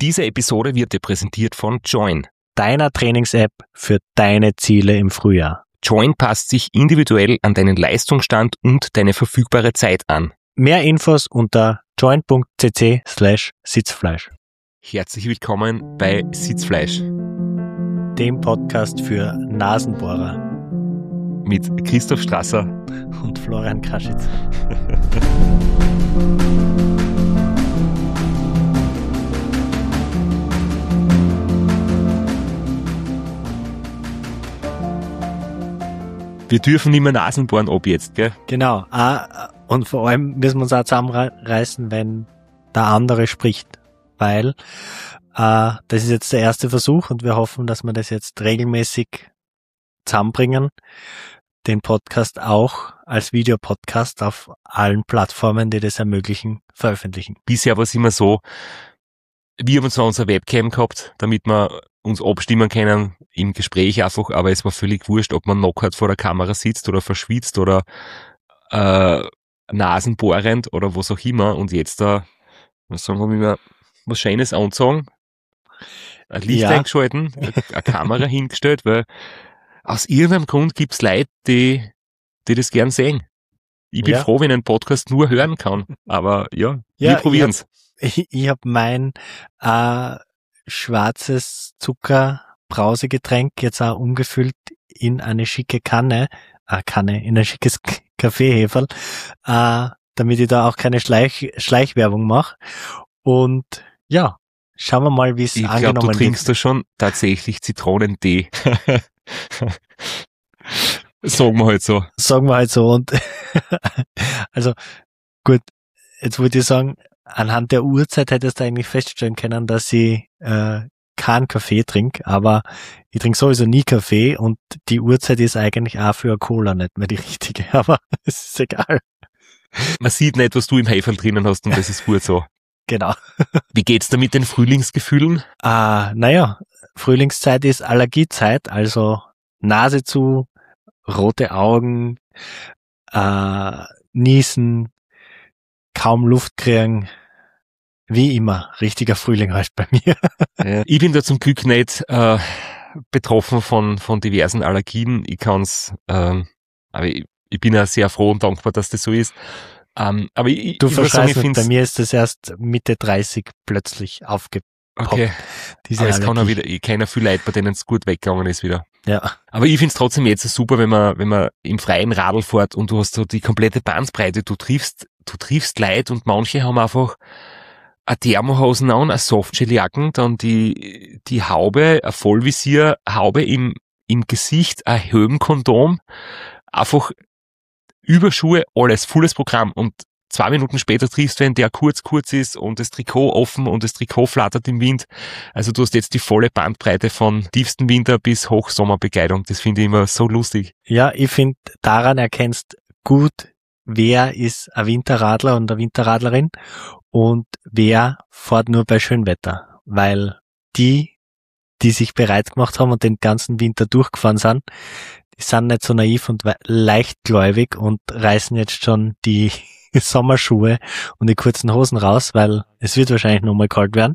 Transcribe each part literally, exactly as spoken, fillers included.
Diese Episode wird dir präsentiert von Join, deiner Trainings-App für deine Ziele im Frühjahr. Join passt sich individuell an deinen Leistungsstand und deine verfügbare Zeit an. Mehr Infos unter join.cc slash Sitzfleisch. Herzlich willkommen bei Sitzfleisch, dem Podcast für Nasenbohrer mit Christoph Strasser und Florian Kraschitz. Wir dürfen nicht mehr Nasen bohren ab jetzt, gell? Genau. Und vor allem müssen wir uns auch zusammenreißen, wenn der andere spricht. Weil äh, das ist jetzt der erste Versuch und wir hoffen, dass wir das jetzt regelmäßig zusammenbringen. Den Podcast auch als Videopodcast auf allen Plattformen, die das ermöglichen, veröffentlichen. Bisher war es immer so, wir haben zwar unsere Webcam gehabt, damit wir uns abstimmen können im Gespräch einfach, aber es war völlig wurscht, ob man knockert vor der Kamera sitzt oder verschwitzt oder äh, nasenbohrend oder was auch immer. Und jetzt da, was sagen wir, immer was Schönes anzogen, ein Licht ja. eingeschalten, eine Kamera hingestellt, weil aus irgendeinem Grund gibt es Leute, die, die das gern sehen. Ich bin ja. froh, wenn ich einen Podcast nur hören kann, aber ja, ja wir probieren's. Ich, ich habe mein äh, schwarzes Zucker-Brausegetränk jetzt auch umgefüllt in eine schicke Kanne, äh, Kanne, in ein schickes Kaffeeheferl, äh, damit ich da auch keine Schleich, Schleichwerbung mache. Und ja, schauen wir mal, wie es angenommen wird. Ich glaube, du trinkst da schon tatsächlich Zitronentee. Sagen wir halt so. Sagen wir halt so. Und also gut, jetzt würde ich sagen, anhand der Uhrzeit hättest du eigentlich feststellen können, dass ich äh, keinen Kaffee trinke, aber ich trinke sowieso nie Kaffee und die Uhrzeit ist eigentlich auch für eine Cola nicht mehr die richtige, aber es ist egal. Man sieht nicht, was du im Heferl drinnen hast und das ist gut so. Genau. Wie geht's da mit den Frühlingsgefühlen? Ah, naja, Frühlingszeit ist Allergiezeit, also Nase zu, rote Augen, äh, Niesen, kaum Luft kriegen, wie immer, richtiger Frühling halt bei mir. Ja, ich bin da zum Glück nicht äh, betroffen von von diversen Allergien. Ich kann's, ähm, aber ich, ich bin ja sehr froh und dankbar, dass das so ist. Ähm, aber ich, du ich verschreibst nicht, bei mir ist das erst Mitte dreißig plötzlich aufgepoppt. Okay, diese aber es Allergie. kann auch wieder, ich kenne viele Leute, bei denen es gut weggegangen ist wieder. Ja. Aber ich find's trotzdem jetzt super, wenn man, wenn man im freien Radl fährt und du hast so die komplette Bandbreite, du triffst, du triffst Leute und manche haben einfach eine Thermohosen an, eine Softshelljacken, dann die, die Haube, ein Vollvisier, Haube im, im Gesicht, ein Höhenkondom, einfach Überschuhe, alles, volles Programm und zwei Minuten später triffst du einen, der kurz, kurz ist und das Trikot offen und das Trikot flattert im Wind. Also du hast jetzt die volle Bandbreite von tiefsten Winter bis Hochsommerbekleidung. Das finde ich immer so lustig. Ja, ich finde, daran erkennst gut, wer ist ein Winterradler und eine Winterradlerin und wer fährt nur bei Schönwetter. Weil die, die sich bereit gemacht haben und den ganzen Winter durchgefahren sind, die sind nicht so naiv und leichtgläubig und reißen jetzt schon die Sommerschuhe und die kurzen Hosen raus, weil es wird wahrscheinlich nochmal kalt werden.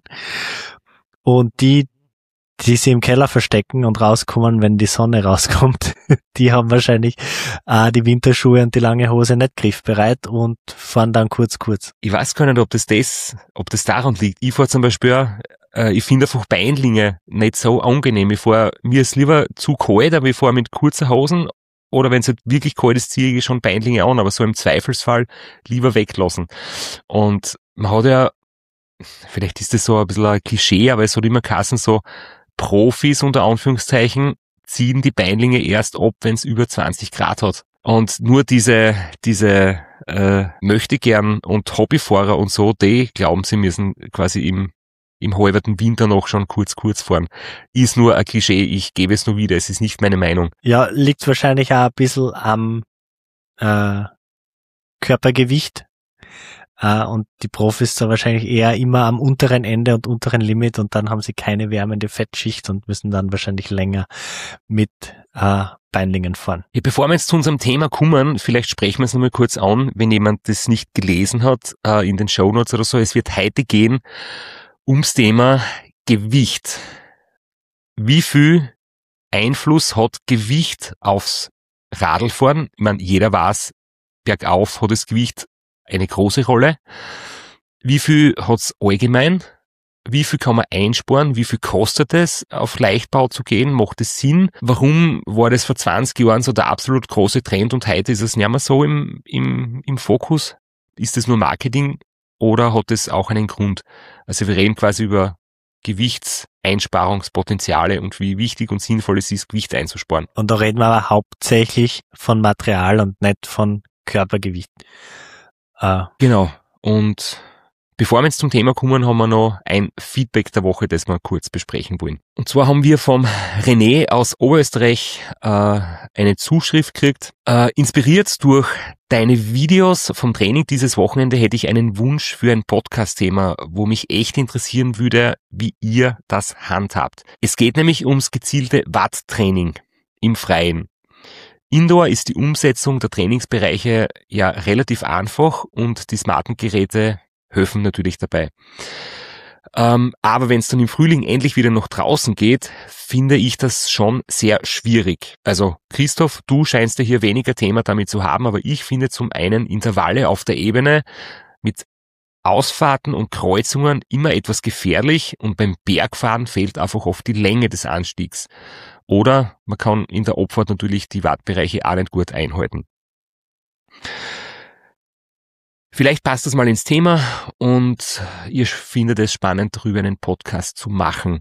Und die, die sie im Keller verstecken und rauskommen, wenn die Sonne rauskommt, die haben wahrscheinlich äh, die Winterschuhe und die lange Hose nicht griffbereit und fahren dann kurz, kurz. Ich weiß gar nicht, ob das das, ob das daran liegt. Ich fahre zum Beispiel, äh, ich finde einfach Beinlinge nicht so angenehm. Ich fahre, mir ist lieber zu kalt, aber ich fahre mit kurzen Hosen. Oder wenn es halt wirklich kalt ist, ziehe ich schon Beinlinge an, aber so im Zweifelsfall lieber weglassen. Und man hat ja, vielleicht ist das so ein bisschen ein Klischee, aber es hat immer geheißen, so Profis unter Anführungszeichen ziehen die Beinlinge erst ab, wenn es über zwanzig Grad hat. Und nur diese, diese äh, Möchtegern und Hobbyfahrer und so, die glauben, sie müssen quasi im im halberten Winter noch schon kurz, kurz fahren. Ist nur ein Klischee, ich gebe es nur wieder, es ist nicht meine Meinung. Ja, liegt wahrscheinlich auch ein bisschen am äh, Körpergewicht äh, und die Profis da wahrscheinlich eher immer am unteren Ende und unteren Limit und dann haben sie keine wärmende Fettschicht und müssen dann wahrscheinlich länger mit äh, Beinlingen fahren. Ja, bevor wir jetzt zu unserem Thema kommen, vielleicht sprechen wir es nochmal kurz an, wenn jemand das nicht gelesen hat, äh, in den Shownotes oder so, es wird heute gehen ums Thema Gewicht. Wie viel Einfluss hat Gewicht aufs Radlfahren? Ich meine, jeder weiß, bergauf hat das Gewicht eine große Rolle. Wie viel hat's allgemein? Wie viel kann man einsparen? Wie viel kostet es, auf Leichtbau zu gehen? Macht es Sinn? Warum war das vor zwanzig Jahren so der absolut große Trend und heute ist es nicht mehr so im, im, im Fokus? Ist es nur Marketing oder hat es auch einen Grund? Also wir reden quasi über Gewichtseinsparungspotenziale und wie wichtig und sinnvoll es ist, Gewicht einzusparen. Und da reden wir aber hauptsächlich von Material und nicht von Körpergewicht. Äh. Genau. Und bevor wir jetzt zum Thema kommen, haben wir noch ein Feedback der Woche, das wir kurz besprechen wollen. Und zwar haben wir vom René aus Oberösterreich äh, eine Zuschrift gekriegt. Äh, inspiriert durch deine Videos vom Training dieses Wochenende hätte ich einen Wunsch für ein Podcast-Thema, wo mich echt interessieren würde, wie ihr das handhabt. Es geht nämlich ums gezielte Watttraining im Freien. Indoor ist die Umsetzung der Trainingsbereiche ja relativ einfach und die smarten Geräte helfen natürlich dabei. Ähm, aber wenn es dann im Frühling endlich wieder nach draußen geht, finde ich das schon sehr schwierig. Also Christoph, du scheinst ja hier weniger Thema damit zu haben, aber ich finde zum einen Intervalle auf der Ebene mit Ausfahrten und Kreuzungen immer etwas gefährlich und beim Bergfahren fehlt einfach oft die Länge des Anstiegs. Oder man kann in der Abfahrt natürlich die Wattbereiche auch nicht gut einhalten. Vielleicht passt das mal ins Thema und ihr findet es spannend, darüber einen Podcast zu machen.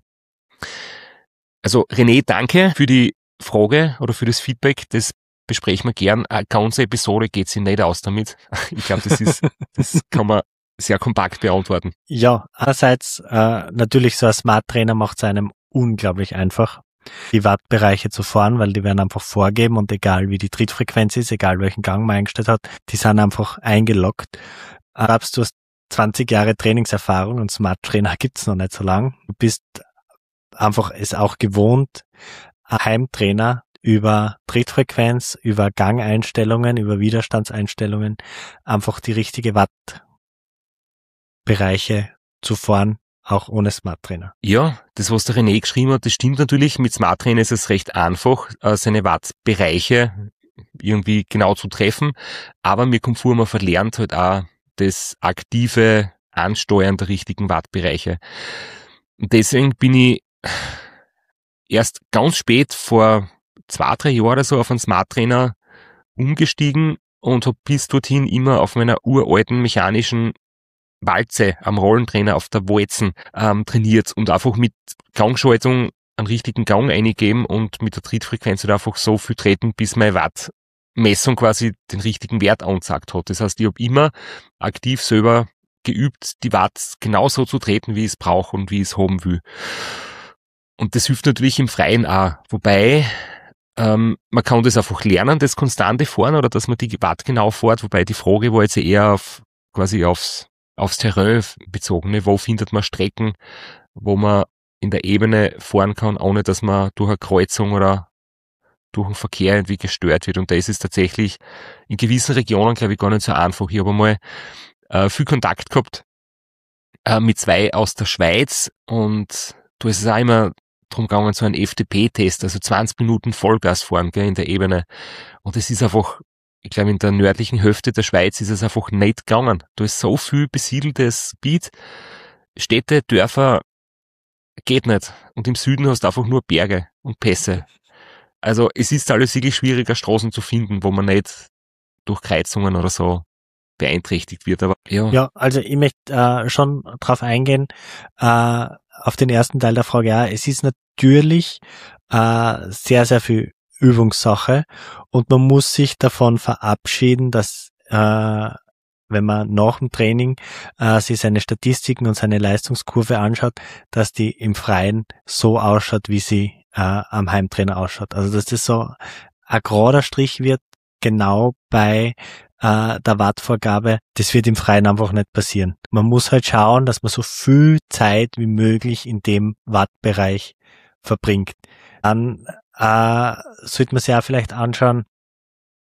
Also René, danke für die Frage oder für das Feedback. Das besprechen wir gern. Eine ganze Episode geht sich nicht aus damit. Ich glaube, das ist, das kann man sehr kompakt beantworten. Ja, einerseits äh, natürlich so ein Smart Trainer macht es einem unglaublich einfach, die Wattbereiche zu fahren, weil die werden einfach vorgeben und egal wie die Trittfrequenz ist, egal welchen Gang man eingestellt hat, die sind einfach eingeloggt. Aber du hast zwanzig Jahre Trainingserfahrung und Smart Trainer gibt's noch nicht so lang. Du bist einfach es auch gewohnt, ein Heimtrainer über Trittfrequenz, über Gangeinstellungen, über Widerstandseinstellungen einfach die richtige Wattbereiche zu fahren, auch ohne Smart Trainer. Ja, das, was der René geschrieben hat, das stimmt natürlich. Mit Smart Trainer ist es recht einfach, seine Wattbereiche irgendwie genau zu treffen. Aber mir kommt vor, man verlernt halt auch das aktive Ansteuern der richtigen Wattbereiche. Und deswegen bin ich erst ganz spät, vor zwei, drei Jahren oder so, auf einen Smart Trainer umgestiegen und habe bis dorthin immer auf meiner uralten mechanischen Walze am Rollentrainer auf der Walzen ähm, trainiert und einfach mit Gangschaltung einen richtigen Gang eingeben und mit der Trittfrequenz halt einfach so viel treten, bis meine Wattmessung quasi den richtigen Wert angezeigt hat. Das heißt, ich habe immer aktiv selber geübt, die Watt genauso zu treten, wie ich es brauche und wie ich es haben will. Und das hilft natürlich im Freien auch. Wobei ähm, man kann das einfach lernen, das konstante Fahren oder dass man die Watt genau fährt. Wobei die Frage war jetzt eher auf quasi aufs aufs Terrain bezogen. Ne? Wo findet man Strecken, wo man in der Ebene fahren kann, ohne dass man durch eine Kreuzung oder durch den Verkehr irgendwie gestört wird. Und das ist tatsächlich in gewissen Regionen, glaube ich, gar nicht so einfach. Ich habe einmal äh, viel Kontakt gehabt äh, mit zwei aus der Schweiz und da ist es auch immer drum gegangen, so ein F T P-Test, also zwanzig Minuten Vollgas fahren, gell, in der Ebene. Und es ist einfach, ich glaube, in der nördlichen Hälfte der Schweiz ist es einfach nicht gegangen. Da ist so viel besiedeltes Gebiet, Städte, Dörfer, geht nicht. Und im Süden hast du einfach nur Berge und Pässe. Also es ist alles wirklich schwieriger, Straßen zu finden, wo man nicht durch Kreuzungen oder so beeinträchtigt wird. Aber ja, ja also ich möchte äh, schon drauf eingehen, äh, auf den ersten Teil der Frage. Ja, es ist natürlich äh, sehr, sehr viel Übungssache und man muss sich davon verabschieden, dass äh, wenn man nach dem Training äh, sich seine Statistiken und seine Leistungskurve anschaut, dass die im Freien so ausschaut, wie sie äh, am Heimtrainer ausschaut. Also dass das so ein gerader Strich wird, genau bei äh, der Wattvorgabe, das wird im Freien einfach nicht passieren. Man muss halt schauen, dass man so viel Zeit wie möglich in dem Wattbereich verbringt. Dann äh, sollte man sich auch vielleicht anschauen,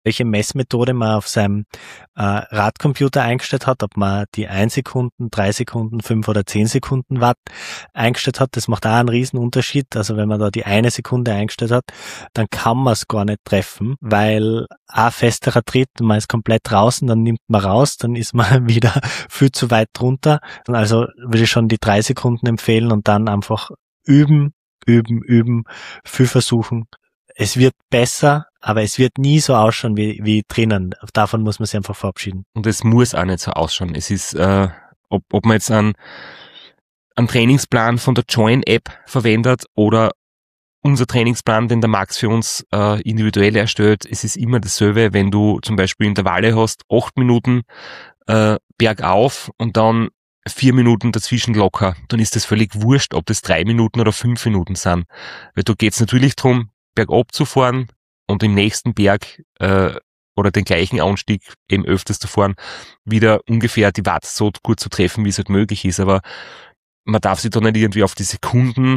welche Messmethode man auf seinem äh, Radcomputer eingestellt hat, ob man die ein Sekunden, drei Sekunden, fünf oder zehn Sekunden Watt eingestellt hat. Das macht auch einen riesen Unterschied. Also wenn man da die eine Sekunde eingestellt hat, dann kann man es gar nicht treffen, weil ein festerer Tritt, man ist komplett draußen, dann nimmt man raus, dann ist man wieder viel zu weit drunter. Also würde ich schon die drei Sekunden empfehlen und dann einfach üben, üben, üben, viel versuchen. Es wird besser, aber es wird nie so ausschauen wie, wie drinnen. Davon muss man sich einfach verabschieden. Und es muss auch nicht so ausschauen. Es ist, äh, ob, ob man jetzt einen, einen Trainingsplan von der Join-App verwendet oder unser Trainingsplan, den der Max für uns äh, individuell erstellt, es ist immer dasselbe, wenn du zum Beispiel Intervalle hast, acht Minuten äh, bergauf und dann vier Minuten dazwischen locker, dann ist das völlig wurscht, ob das drei Minuten oder fünf Minuten sind. Weil da geht es natürlich darum, bergab zu fahren und im nächsten Berg äh, oder den gleichen Anstieg eben öfters zu fahren, wieder ungefähr die Watt so gut zu treffen, wie es halt möglich ist. Aber man darf sich da nicht irgendwie auf die Sekunden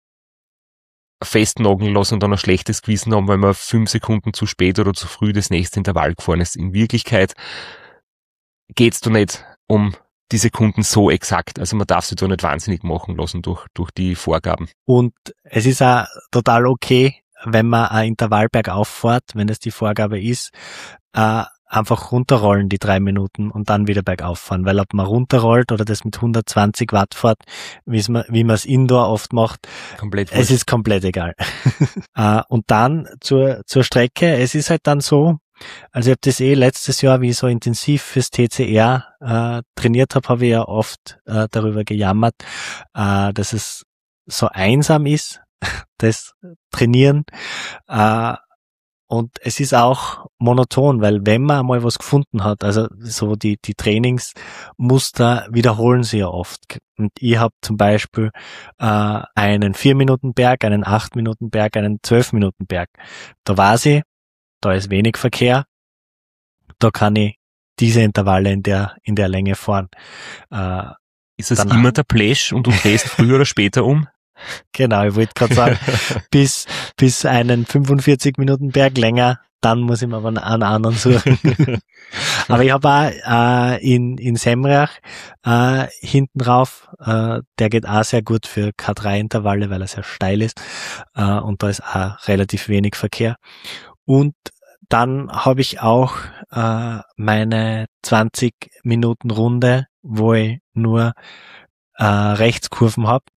festnageln lassen und dann ein schlechtes Gewissen haben, weil man fünf Sekunden zu spät oder zu früh das nächste Intervall gefahren ist. In Wirklichkeit geht's da nicht um die Sekunden so exakt. Also man darf sich da nicht wahnsinnig machen lassen durch, durch die Vorgaben. Und es ist auch total okay, wenn man ein Intervall bergauf fährt, wenn das die Vorgabe ist, äh, einfach runterrollen die drei Minuten und dann wieder bergauf fahren. Weil ob man runterrollt oder das mit hundertzwanzig Watt fährt, wie man wie man es indoor oft macht, komplett es ist komplett egal. äh, und dann zur zur Strecke, es ist halt dann so, also ich habe das eh letztes Jahr, wie ich so intensiv fürs T C R äh, trainiert habe, habe ich ja oft äh, darüber gejammert, äh, dass es so einsam ist, das Trainieren. Äh, und es ist auch monoton, weil wenn man mal was gefunden hat, also so die die Trainingsmuster wiederholen sie ja oft. Und ich habe zum Beispiel äh, einen vier Minuten Berg, einen acht Minuten Berg, einen zwölf Minuten Berg. Da weiß ich, da ist wenig Verkehr, da kann ich diese Intervalle in der in der Länge fahren. Äh, ist das immer der Plash und du drehst früher oder später um? Genau, ich wollte gerade sagen, bis bis einen fünfundvierzig Minuten Berg länger, dann muss ich mir aber einen anderen suchen. Aber ich habe auch äh, in in Semrach äh, hinten rauf, äh, der geht auch sehr gut für K drei Intervalle, weil er sehr steil ist äh, und da ist auch relativ wenig Verkehr. Und dann habe ich auch äh, meine zwanzig Minuten Runde, wo ich nur äh, Rechtskurven habe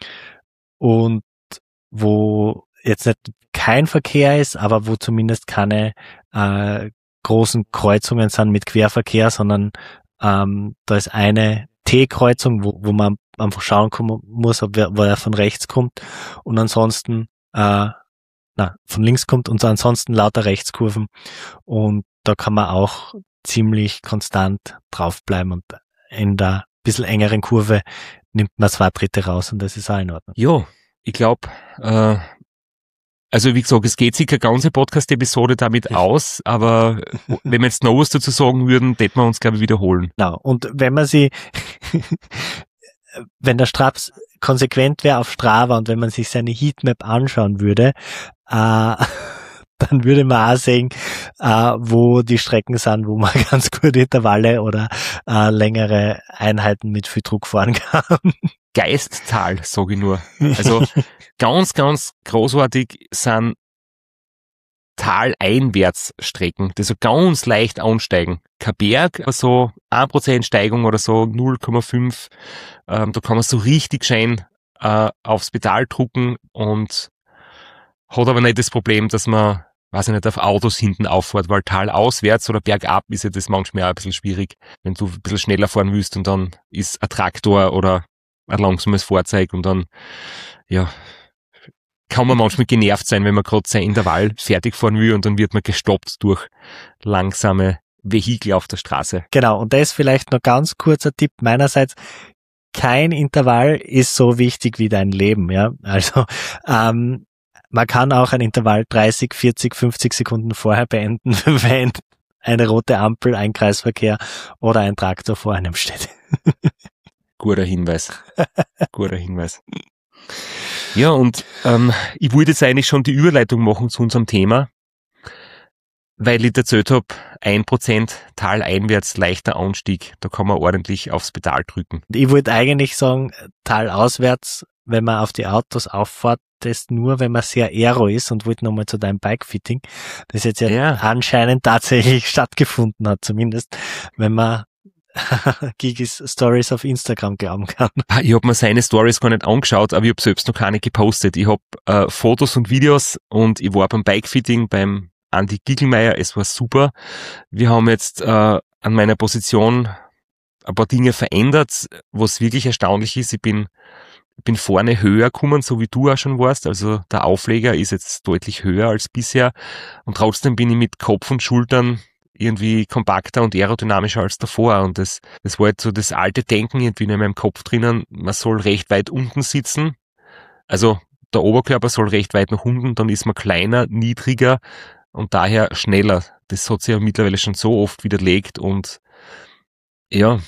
und wo jetzt nicht kein Verkehr ist, aber wo zumindest keine äh, großen Kreuzungen sind mit Querverkehr, sondern ähm, da ist eine T-Kreuzung, wo, wo man einfach schauen kommen muss, ob wer, wo er von rechts kommt und ansonsten äh, na, von links kommt und ansonsten lauter Rechtskurven und da kann man auch ziemlich konstant draufbleiben und in der bisschen engeren Kurve nimmt man zwei Drittel raus und das ist auch in Ordnung. Ja, ich glaube, äh, also wie gesagt, es geht sicher ganze Podcast-Episode damit aus, aber wenn wir jetzt noch was dazu sagen würden, täten wir uns, glaube ich, wiederholen. Genau, und wenn man sie, wenn der Straps konsequent wäre auf Strava und wenn man sich seine Heatmap anschauen würde, äh, dann würde man auch sehen, äh, wo die Strecken sind, wo man ganz gute Intervalle oder äh, längere Einheiten mit viel Druck fahren kann. Geisttal, sage ich nur. Also ganz, ganz großartig sind Taleinwärtsstrecken, die so ganz leicht ansteigen. Kein Berg, so ein Prozent Steigung oder so, null Komma fünf. Ähm, da kann man so richtig schön äh, aufs Pedal drucken und hat aber nicht das Problem, dass man, weiß ich nicht, auf Autos hinten auffährt, weil talauswärts oder bergab ist ja das manchmal auch ein bisschen schwierig, wenn du ein bisschen schneller fahren willst und dann ist ein Traktor oder ein langsames Fahrzeug und dann, ja, kann man manchmal genervt sein, wenn man gerade sein Intervall fertig fahren will und dann wird man gestoppt durch langsame Vehikel auf der Straße. Genau, und das ist vielleicht noch ganz kurzer Tipp meinerseits. Kein Intervall ist so wichtig wie dein Leben, ja. Also, ähm, man kann auch ein Intervall dreißig, vierzig, fünfzig Sekunden vorher beenden, wenn eine rote Ampel, ein Kreisverkehr oder ein Traktor vor einem steht. Guter Hinweis. Guter Hinweis. Ja, und ähm, ich wollte jetzt eigentlich schon die Überleitung machen zu unserem Thema. weil ich erzählt habe, ein Prozent taleinwärts leichter Anstieg. Da kann man ordentlich aufs Pedal drücken. Ich wollte eigentlich sagen, talauswärts, wenn man auf die Autos auffährt, das nur, wenn man sehr aero ist und wollte nochmal zu deinem Bike-Fitting, das jetzt ja, ja anscheinend tatsächlich stattgefunden hat, zumindest, wenn man Gigis Stories auf Instagram glauben kann. Ich habe mir seine Stories gar nicht angeschaut, aber ich habe selbst noch keine gepostet. Ich habe äh, Fotos und Videos und ich war beim Bike-Fitting beim Andi Gigelmeier. Es war super. Wir haben jetzt äh, an meiner Position ein paar Dinge verändert, was wirklich erstaunlich ist. Ich bin, ich bin vorne höher gekommen, so wie du auch schon warst. Also der Aufleger ist jetzt deutlich höher als bisher und trotzdem bin ich mit Kopf und Schultern irgendwie kompakter und aerodynamischer als davor. Und das, das war jetzt so das alte Denken irgendwie in meinem Kopf drinnen. Man soll recht weit unten sitzen. Also der Oberkörper soll recht weit nach unten, dann ist man kleiner, niedriger und daher schneller. Das hat sich ja mittlerweile schon so oft widerlegt und ja,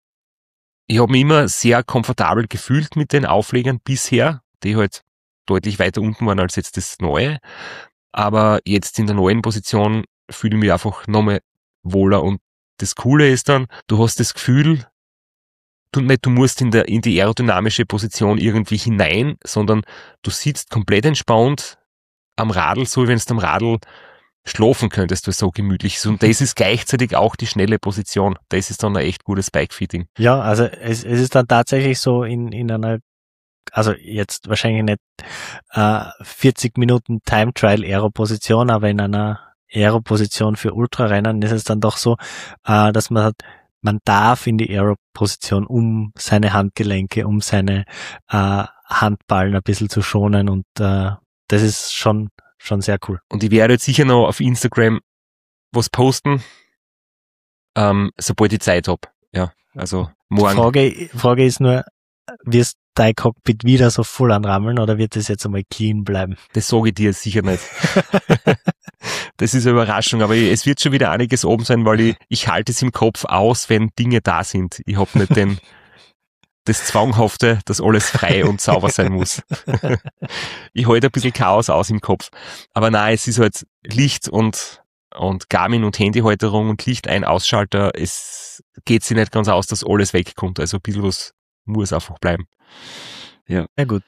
ich habe mich immer sehr komfortabel gefühlt mit den Auflegern bisher, die halt deutlich weiter unten waren als jetzt das Neue. Aber jetzt in der neuen Position fühle ich mich einfach nochmal wohler. Und das Coole ist dann, du hast das Gefühl, du, nicht, du musst in, der, in die aerodynamische Position irgendwie hinein, sondern du sitzt komplett entspannt am Radl, so wie wenn du am Radl schlafen könntest, weil es so gemütlich ist. Und das ist gleichzeitig auch die schnelle Position. Das ist dann ein echt gutes Bike-Fitting. Ja, also es, es ist dann tatsächlich so in, in einer, also jetzt wahrscheinlich nicht äh, vierzig Minuten Time-Trial-Aero-Position, aber in einer Aero-Position für Ultrarennen ist es dann doch so, äh, dass man hat, man darf in die Aero-Position, um seine Handgelenke, um seine äh, Handballen ein bisschen zu schonen und äh, das ist schon schon sehr cool. Und ich werde jetzt sicher noch auf Instagram was posten, ähm, sobald ich Zeit habe. Ja, also morgen. Frage, Frage ist nur, wirst dein Cockpit wieder so voll anrammeln oder wird das jetzt einmal clean bleiben? Das sage ich dir sicher nicht. Das ist eine Überraschung, aber es wird schon wieder einiges oben sein, weil ich, ich halte es im Kopf aus, wenn Dinge da sind. Ich habe nicht den das Zwanghafte, dass alles frei und sauber sein muss. Ich halte ein bisschen Chaos aus im Kopf. Aber nein, es ist halt Licht und, und Garmin und Handyhalterung und Licht ein, Ausschalter. Es geht sich nicht ganz aus, dass alles wegkommt. Also ein bisschen was muss einfach bleiben. Ja. Ja gut.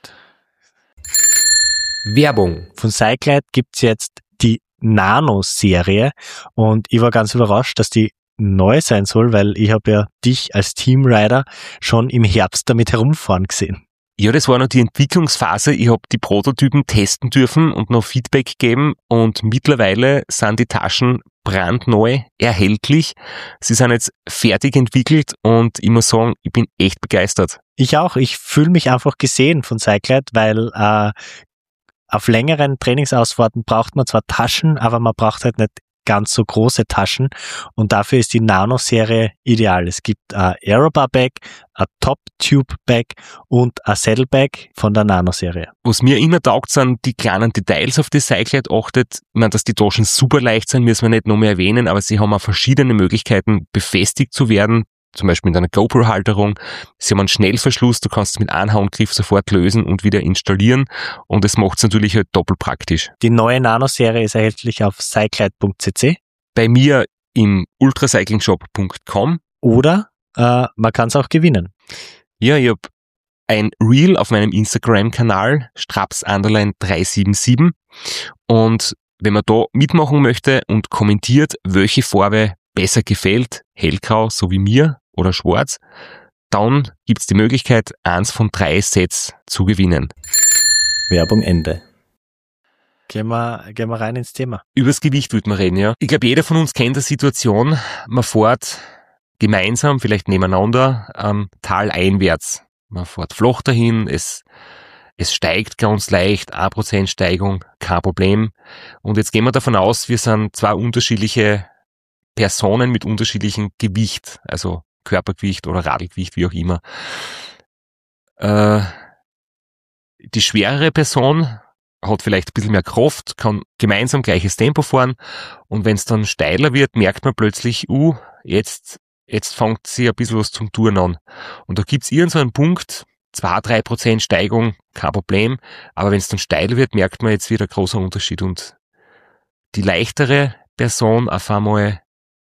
Werbung. Von Cyclide gibt's jetzt die Nano-Serie und ich war ganz überrascht, dass die neu sein soll, weil ich habe ja dich als Teamrider schon im Herbst damit herumfahren gesehen. Ja, das war noch die Entwicklungsphase. Ich habe die Prototypen testen dürfen und noch Feedback geben und mittlerweile sind die Taschen brandneu erhältlich. Sie sind jetzt fertig entwickelt und ich muss sagen, ich bin echt begeistert. Ich auch. Ich fühle mich einfach gesehen von Cyclide, weil äh, auf längeren Trainingsausfahrten braucht man zwar Taschen, aber man braucht halt nicht ganz so große Taschen und dafür ist die Nano-Serie ideal. Es gibt ein Aerobar-Bag, ein Top-Tube-Bag und ein Saddle-Bag von der Nano-Serie. Was mir immer taugt, sind die kleinen Details, auf die Cyclide achtet. Ich meine, dass die Taschen super leicht sind, müssen wir nicht noch mehr erwähnen, aber sie haben auch verschiedene Möglichkeiten, befestigt zu werden, zum Beispiel mit einer GoPro-Halterung. Sie haben einen Schnellverschluss, du kannst es mit einem Handgriff sofort lösen und wieder installieren und das macht es natürlich halt doppelt praktisch. Die neue Nano-Serie ist erhältlich auf cyclide punkt c c. Bei mir im ultracyclingshop punkt com. Oder äh, man kann es auch gewinnen. Ja, ich habe ein Reel auf meinem Instagram-Kanal, straps underline drei sieben sieben und wenn man da mitmachen möchte und kommentiert, welche Farbe besser gefällt, hellgrau, so wie mir, oder schwarz, dann gibt's die Möglichkeit, eins von drei Sets zu gewinnen. Werbung Ende. Gehen wir, gehen wir rein ins Thema. Übers Gewicht würde man reden, ja. Ich glaube, jeder von uns kennt die Situation, man fährt gemeinsam, vielleicht nebeneinander, am Tal einwärts. Man fährt flach dahin, es, es steigt ganz leicht, ein Prozent Steigung, kein Problem. Und jetzt gehen wir davon aus, wir sind zwei unterschiedliche Personen mit unterschiedlichem Gewicht, also Körpergewicht oder Radlgewicht, wie auch immer. Äh, die schwerere Person hat vielleicht ein bisschen mehr Kraft, kann gemeinsam gleiches Tempo fahren und wenn es dann steiler wird, merkt man plötzlich, uh, jetzt, jetzt fängt sie ein bisschen was zum Touren an. Und da gibt's irgendeinen so Punkt, zwei bis drei Prozent Steigung, kein Problem, aber wenn es dann steiler wird, merkt man jetzt wieder ein großer Unterschied und die leichtere Person auf einmal,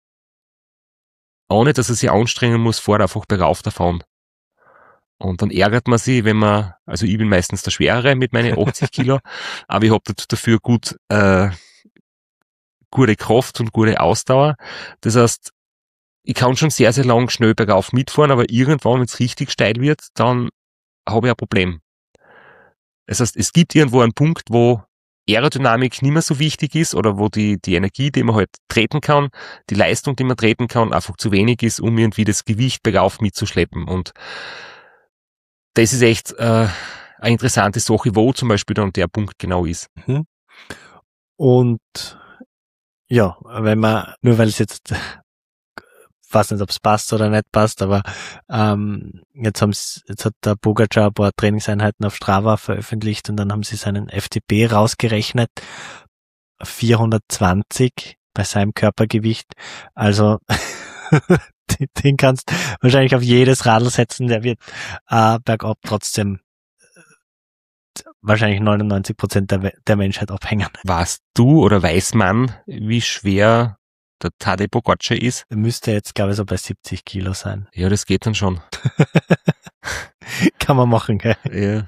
ohne dass er sich anstrengen muss, fährt einfach bergauf davon. Und dann ärgert man sich, wenn man, also ich bin meistens der Schwerere mit meinen achtzig Kilo, aber ich habe dafür gut, äh, gute Kraft und gute Ausdauer. Das heißt, ich kann schon sehr, sehr lang schnell bergauf mitfahren, aber irgendwann, wenn es richtig steil wird, dann habe ich ein Problem. Das heißt, es gibt irgendwo einen Punkt, wo Aerodynamik nicht mehr so wichtig ist oder wo die, die Energie, die man halt treten kann, die Leistung, die man treten kann, einfach zu wenig ist, um irgendwie das Gewicht bergauf mitzuschleppen. Und das ist echt äh, eine interessante Sache, wo zum Beispiel dann der Punkt genau ist. Mhm. Und ja, wenn man, nur weil es jetzt, weiß nicht, ob es passt oder nicht passt, aber ähm, jetzt haben's, jetzt hat der Pogačar ein paar Trainingseinheiten auf Strava veröffentlicht und dann haben sie seinen F T P rausgerechnet, vierhundertzwanzig bei seinem Körpergewicht, also den kannst du wahrscheinlich auf jedes Radl setzen, der wird äh, bergab trotzdem wahrscheinlich neunundneunzig Prozent der, der Menschheit abhängen. Weißt du oder weiß man, wie schwer der Tadej Pogačar ist? Er müsste jetzt, glaube ich, so bei siebzig Kilo sein. Ja, das geht dann schon. Kann man machen, gell? Ja.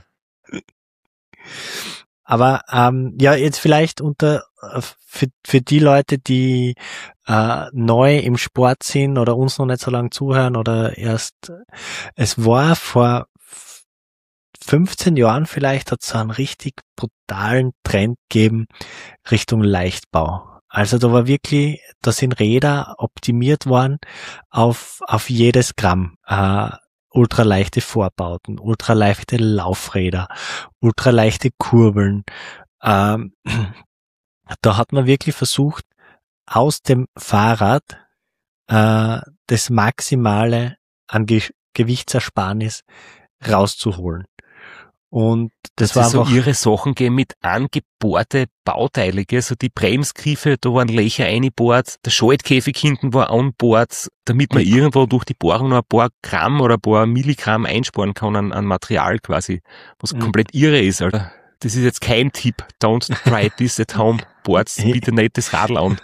Aber ähm, ja, jetzt vielleicht unter für, für die Leute, die äh, neu im Sport sind oder uns noch nicht so lange zuhören oder erst, es war vor fünfzehn Jahren vielleicht, hat es so einen richtig brutalen Trend gegeben Richtung Leichtbau. Also da war wirklich, da sind Räder optimiert worden auf auf jedes Gramm. Äh, ultraleichte Vorbauten, ultraleichte Laufräder, ultraleichte Kurbeln. Ähm, da hat man wirklich versucht, aus dem Fahrrad äh, das Maximale an Ge- Gewichtsersparnis rauszuholen. Und das Dass war es so einfach ihre Sachen gehen mit angebohrte Bauteile, gell? So die Bremsgriffe, da waren Löcher eingebohrt, der Schaltkäfig hinten war anbohrt, damit man irgendwo durch die Bohrung noch ein paar Gramm oder ein paar Milligramm einsparen kann an, an Material quasi, was Mhm. komplett irre ist, Alter. Das ist jetzt kein Tipp. Don't try this at home. Bohrt bitte nicht das Radl an.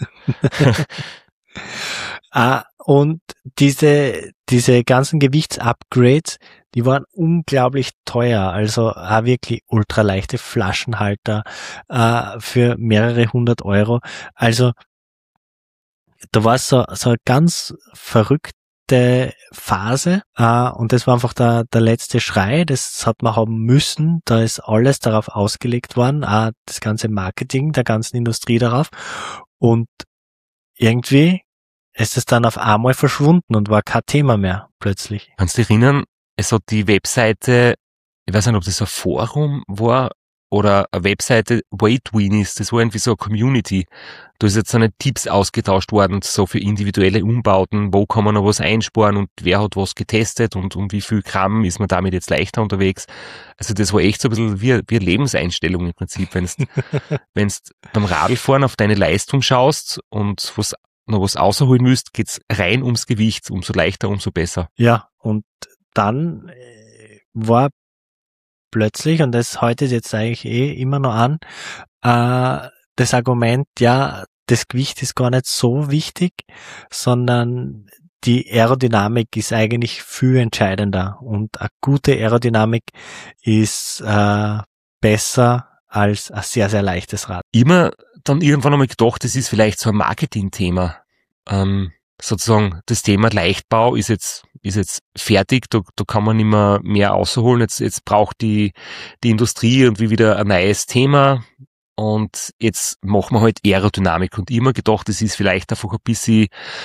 Ah, und diese, diese ganzen Gewichtsupgrades, die waren unglaublich teuer. Also auch wirklich ultraleichte Flaschenhalter äh, für mehrere hundert Euro. Also da war so, so eine ganz verrückte Phase äh, und das war einfach der, der letzte Schrei. Das hat man haben müssen. Da ist alles darauf ausgelegt worden, auch das ganze Marketing der ganzen Industrie darauf. Und irgendwie ist es dann auf einmal verschwunden und war kein Thema mehr plötzlich. Kannst du dich erinnern, es hat die Webseite, ich weiß nicht, ob das ein Forum war oder eine Webseite, Weight Weenies, das war irgendwie so eine Community. Da ist jetzt so eine Tipps ausgetauscht worden, so für individuelle Umbauten, wo kann man noch was einsparen und wer hat was getestet und um wie viel Gramm ist man damit jetzt leichter unterwegs. Also das war echt so ein bisschen wie, wie eine Lebenseinstellung im Prinzip, wenn du wenn's beim Radlfahren auf deine Leistung schaust und was noch was außerholen müsst, geht's rein ums Gewicht, umso leichter, umso besser. Ja, und dann äh, war plötzlich, und das heute jetzt eigentlich eh immer noch an, äh, das Argument, ja, das Gewicht ist gar nicht so wichtig, sondern die Aerodynamik ist eigentlich viel entscheidender und eine gute Aerodynamik ist äh, besser als ein sehr, sehr leichtes Rad. Immer dann irgendwann einmal gedacht, das ist vielleicht so ein Marketingthema. Ähm, sozusagen das Thema Leichtbau ist jetzt ist jetzt fertig, da, da kann man nicht mehr mehr rausholen. Jetzt, jetzt braucht die, die Industrie irgendwie wieder ein neues Thema und jetzt machen wir halt Aerodynamik und immer gedacht, das ist vielleicht einfach ein bisschen,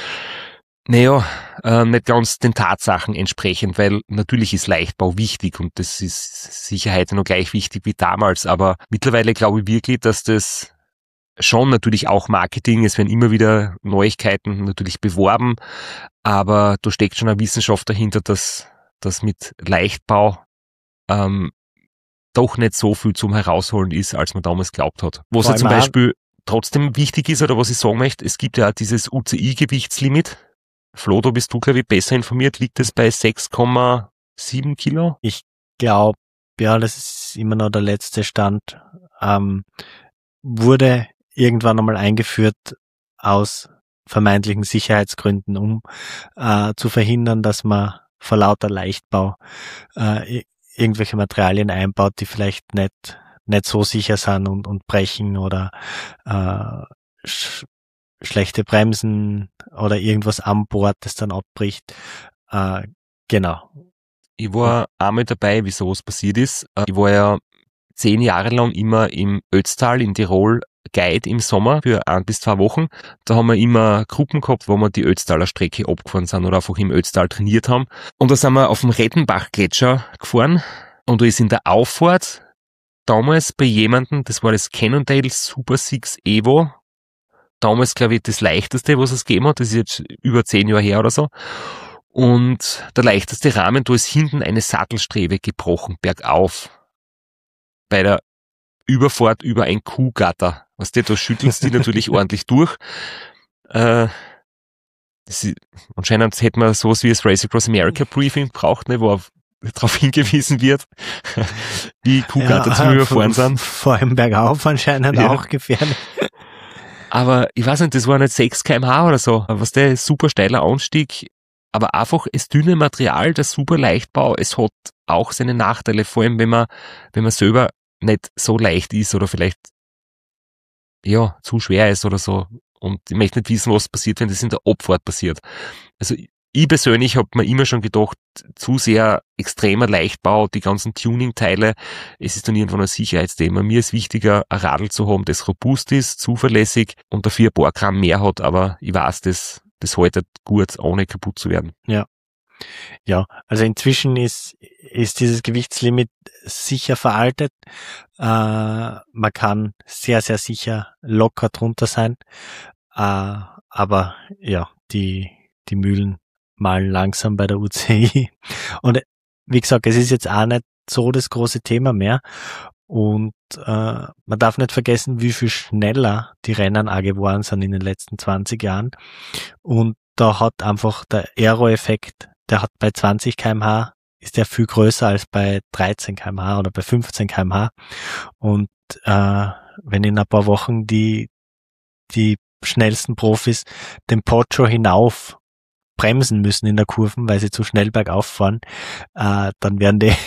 naja, äh, nicht ganz den Tatsachen entsprechend, weil natürlich ist Leichtbau wichtig und das ist sicher heute noch gleich wichtig wie damals, aber mittlerweile glaube ich wirklich, dass das schon natürlich auch Marketing, es werden immer wieder Neuigkeiten natürlich beworben, aber da steckt schon eine Wissenschaft dahinter, dass das mit Leichtbau ähm, doch nicht so viel zum Herausholen ist, als man damals glaubt hat. Was ja zum Beispiel trotzdem wichtig ist, oder was ich sagen möchte, es gibt ja auch dieses U C I-Gewichtslimit. Flo, da bist du, glaube ich, besser informiert. Liegt das bei sechs Komma sieben Kilo? Ich glaube, ja, das ist immer noch der letzte Stand. Ähm, wurde irgendwann einmal eingeführt, aus vermeintlichen Sicherheitsgründen, um äh, zu verhindern, dass man vor lauter Leichtbau äh, irgendwelche Materialien einbaut, die vielleicht nicht nicht so sicher sind und, und brechen oder äh, sch schlechte Bremsen oder irgendwas an Bord, das dann abbricht. Äh, genau. Ich war einmal dabei, wie sowas passiert ist. Ich war ja zehn Jahre lang immer im Ötztal in Tirol Guide im Sommer für ein bis zwei Wochen. Da haben wir immer Gruppen gehabt, wo wir die Ötztaler Strecke abgefahren sind oder einfach im Ötztal trainiert haben. Und da sind wir auf dem Rettenbach-Gletscher gefahren und da ist in der Auffahrt damals bei jemandem, das war das Cannondale Super Six Evo, damals glaube ich das leichteste, was es gegeben hat, das ist jetzt über zehn Jahre her oder so. Und der leichteste Rahmen, da ist hinten eine Sattelstrebe gebrochen, bergauf. Bei der Überfahrt über ein Kuhgatter. Was du, da schüttelst die natürlich ordentlich durch. Äh, das ist, anscheinend hätte man sowas wie das Race Across America Briefing braucht, ne, wo darauf hingewiesen wird, wie Kuhgatter ja, zum Überfahren sind. Vor allem bergauf anscheinend ja. Auch gefährlich. Aber ich weiß nicht, das war nicht sechs Kilometer pro Stunde oder so. Was der super steiler Anstieg, aber einfach das dünne Material, der super Leichtbau, es hat auch seine Nachteile, vor allem wenn man, wenn man selber nicht so leicht ist oder vielleicht ja zu schwer ist oder so. Und ich möchte nicht wissen, was passiert, wenn das in der Abfahrt passiert. Also ich persönlich habe mir immer schon gedacht, zu sehr extremer Leichtbau, die ganzen Tuning-Teile, es ist dann irgendwann ein Sicherheitsthema. Mir ist wichtiger, ein Radl zu haben, das robust ist, zuverlässig und dafür ein paar Gramm mehr hat, aber ich weiß, das, das haltet gut, ohne kaputt zu werden. Ja. Ja, also inzwischen ist, ist dieses Gewichtslimit sicher veraltet. Äh, man kann sehr, sehr sicher locker drunter sein. Äh, aber ja, die, die Mühlen malen langsam bei der U C I. Und wie gesagt, es ist jetzt auch nicht so das große Thema mehr. Und äh, man darf nicht vergessen, wie viel schneller die Rennen auch geworden sind in den letzten zwanzig Jahren. Und da hat einfach der Aero-Effekt, der hat bei zwanzig Kilometer pro Stunde ist der viel größer als bei dreizehn Kilometer pro Stunde oder bei fünfzehn Kilometer pro Stunde. Und äh, wenn in ein paar Wochen die die schnellsten Profis den Poggio hinauf bremsen müssen in der Kurven, weil sie zu schnell bergauf fahren, äh, dann werden die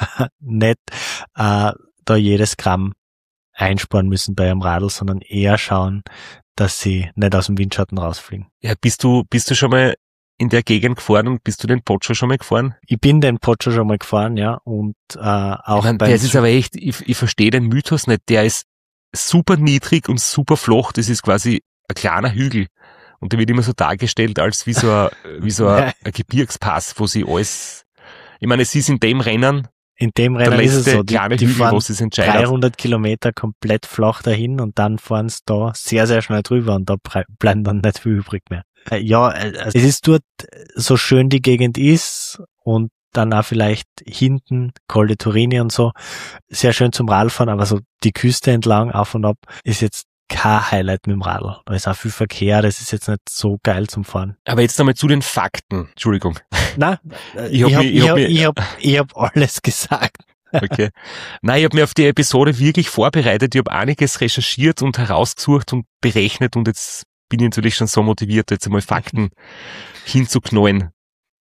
nicht äh, da jedes Gramm einsparen müssen bei ihrem Radl, sondern eher schauen, dass sie nicht aus dem Windschatten rausfliegen. Ja, bist du, bist du schon mal in der Gegend gefahren und bist du den Poggio schon mal gefahren? Ich bin den Poggio schon mal gefahren, ja, und äh, auch ich mein, beim... Der ist aber echt, ich, ich verstehe den Mythos nicht, der ist super niedrig und super flach, das ist quasi ein kleiner Hügel. Und der wird immer so dargestellt als wie so ein, wie so ein, ein Gebirgspass, wo sie alles, ich meine, es ist in dem Rennen, in dem Rennen der ist es so, die, die Hügel, fahren wo es entscheidet. dreihundert Kilometer komplett flach dahin und dann fahren sie da sehr, sehr schnell drüber und da bleiben dann nicht viel übrig mehr. Ja, es ist dort, so schön die Gegend ist und dann auch vielleicht hinten Col de Turini und so, sehr schön zum Radfahren, aber so die Küste entlang auf und ab ist jetzt kein Highlight mit dem Radl. Da ist auch viel Verkehr, das ist jetzt nicht so geil zum Fahren. Aber jetzt einmal zu den Fakten. Entschuldigung. Nein, ich habe ich hab, ich hab, ich hab alles gesagt. Okay. Nein, ich habe mir auf die Episode wirklich vorbereitet. Ich habe einiges recherchiert und herausgesucht und berechnet und jetzt bin ich natürlich schon so motiviert, jetzt einmal Fakten hinzuknallen.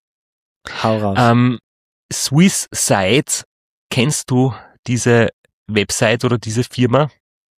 Hau raus. Ähm, Swiss Side, kennst du diese Website oder diese Firma?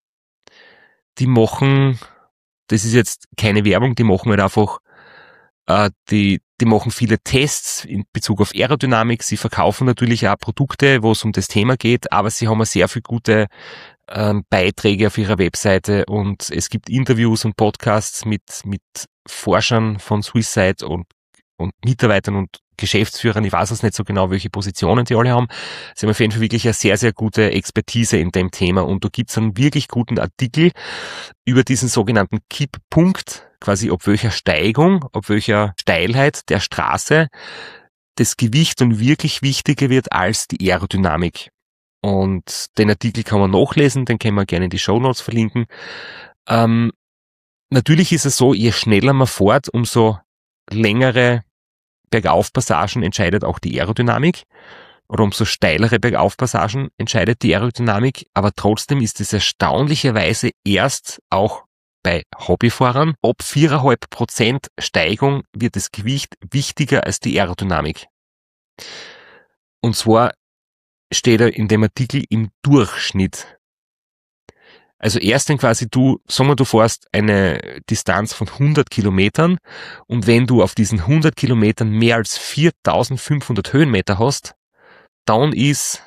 Die machen, das ist jetzt keine Werbung, die machen halt einfach, äh, die, die machen viele Tests in Bezug auf Aerodynamik. Sie verkaufen natürlich auch Produkte, wo es um das Thema geht, aber sie haben auch sehr viele gute ähm, Beiträge auf ihrer Webseite und es gibt Interviews und Podcasts mit, mit Forschern von Swisside und, und Mitarbeitern und Geschäftsführern. Ich weiß es nicht so genau, welche Positionen die alle haben. Sie haben auf jeden Fall wirklich eine sehr, sehr gute Expertise in dem Thema und da gibt es einen wirklich guten Artikel über diesen sogenannten Kipppunkt, quasi ab welcher Steigung, ab welcher Steilheit der Straße das Gewicht dann wirklich wichtiger wird als die Aerodynamik. Und den Artikel kann man nachlesen, den können wir gerne in die Shownotes verlinken. Ähm, natürlich ist es so, je schneller man fährt, umso längere Bergaufpassagen entscheidet auch die Aerodynamik oder umso steilere Bergaufpassagen entscheidet die Aerodynamik, aber trotzdem ist es erstaunlicherweise erst auch bei Hobbyfahrern. Ab vier Komma fünf Prozent Steigung wird das Gewicht wichtiger als die Aerodynamik. Und zwar steht er in dem Artikel im Durchschnitt. Also erst wenn quasi du, sagen wir, du fährst eine Distanz von hundert Kilometern und wenn du auf diesen hundert Kilometern mehr als viertausendfünfhundert Höhenmeter hast, dann ist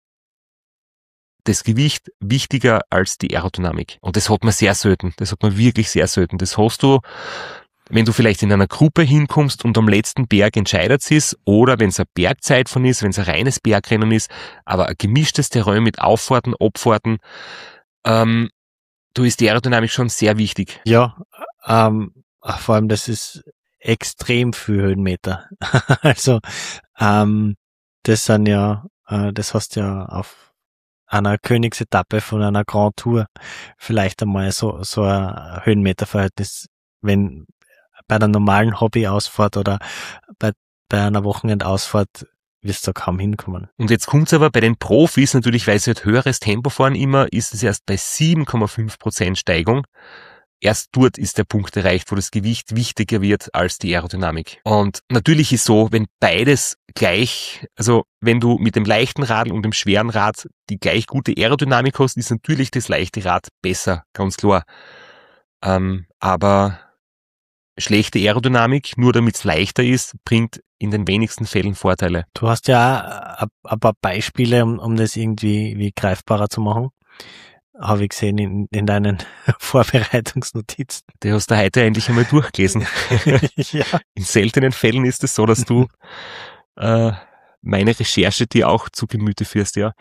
das Gewicht wichtiger als die Aerodynamik. Und das hat man sehr selten. Das hat man wirklich sehr selten. Das hast du, wenn du vielleicht in einer Gruppe hinkommst und am letzten Berg entscheidet es, oder wenn es eine Bergzeit von ist, wenn es ein reines Bergrennen ist, aber ein gemischtes Terrain mit Auffahrten, Abfahrten, ähm, da ist die Aerodynamik schon sehr wichtig. Ja, ähm, vor allem das ist extrem viel Höhenmeter. Also ähm, das sind ja, äh, das hast ja auf einer Königsetappe von einer Grand Tour vielleicht einmal so so ein Höhenmeterverhältnis, wenn bei einer normalen Hobbyausfahrt oder bei bei einer Wochenendausfahrt wirst du kaum hinkommen. Und jetzt kommt's aber bei den Profis natürlich, weil sie halt höheres Tempo fahren immer, ist es erst bei sieben Komma fünf Prozent Steigung. Erst dort ist der Punkt erreicht, wo das Gewicht wichtiger wird als die Aerodynamik. Und natürlich ist so, wenn beides gleich, also wenn du mit dem leichten Rad und dem schweren Rad die gleich gute Aerodynamik hast, ist natürlich das leichte Rad besser, ganz klar. Ähm, aber schlechte Aerodynamik, nur damit es leichter ist, bringt in den wenigsten Fällen Vorteile. Du hast ja ein, ein paar Beispiele, um, um das irgendwie wie greifbarer zu machen. Habe ich gesehen in, in deinen Vorbereitungsnotizen. Die hast du heute endlich einmal durchgelesen. Ja. In seltenen Fällen ist es so, dass du äh, meine Recherche dir auch zu Gemüte führst, ja.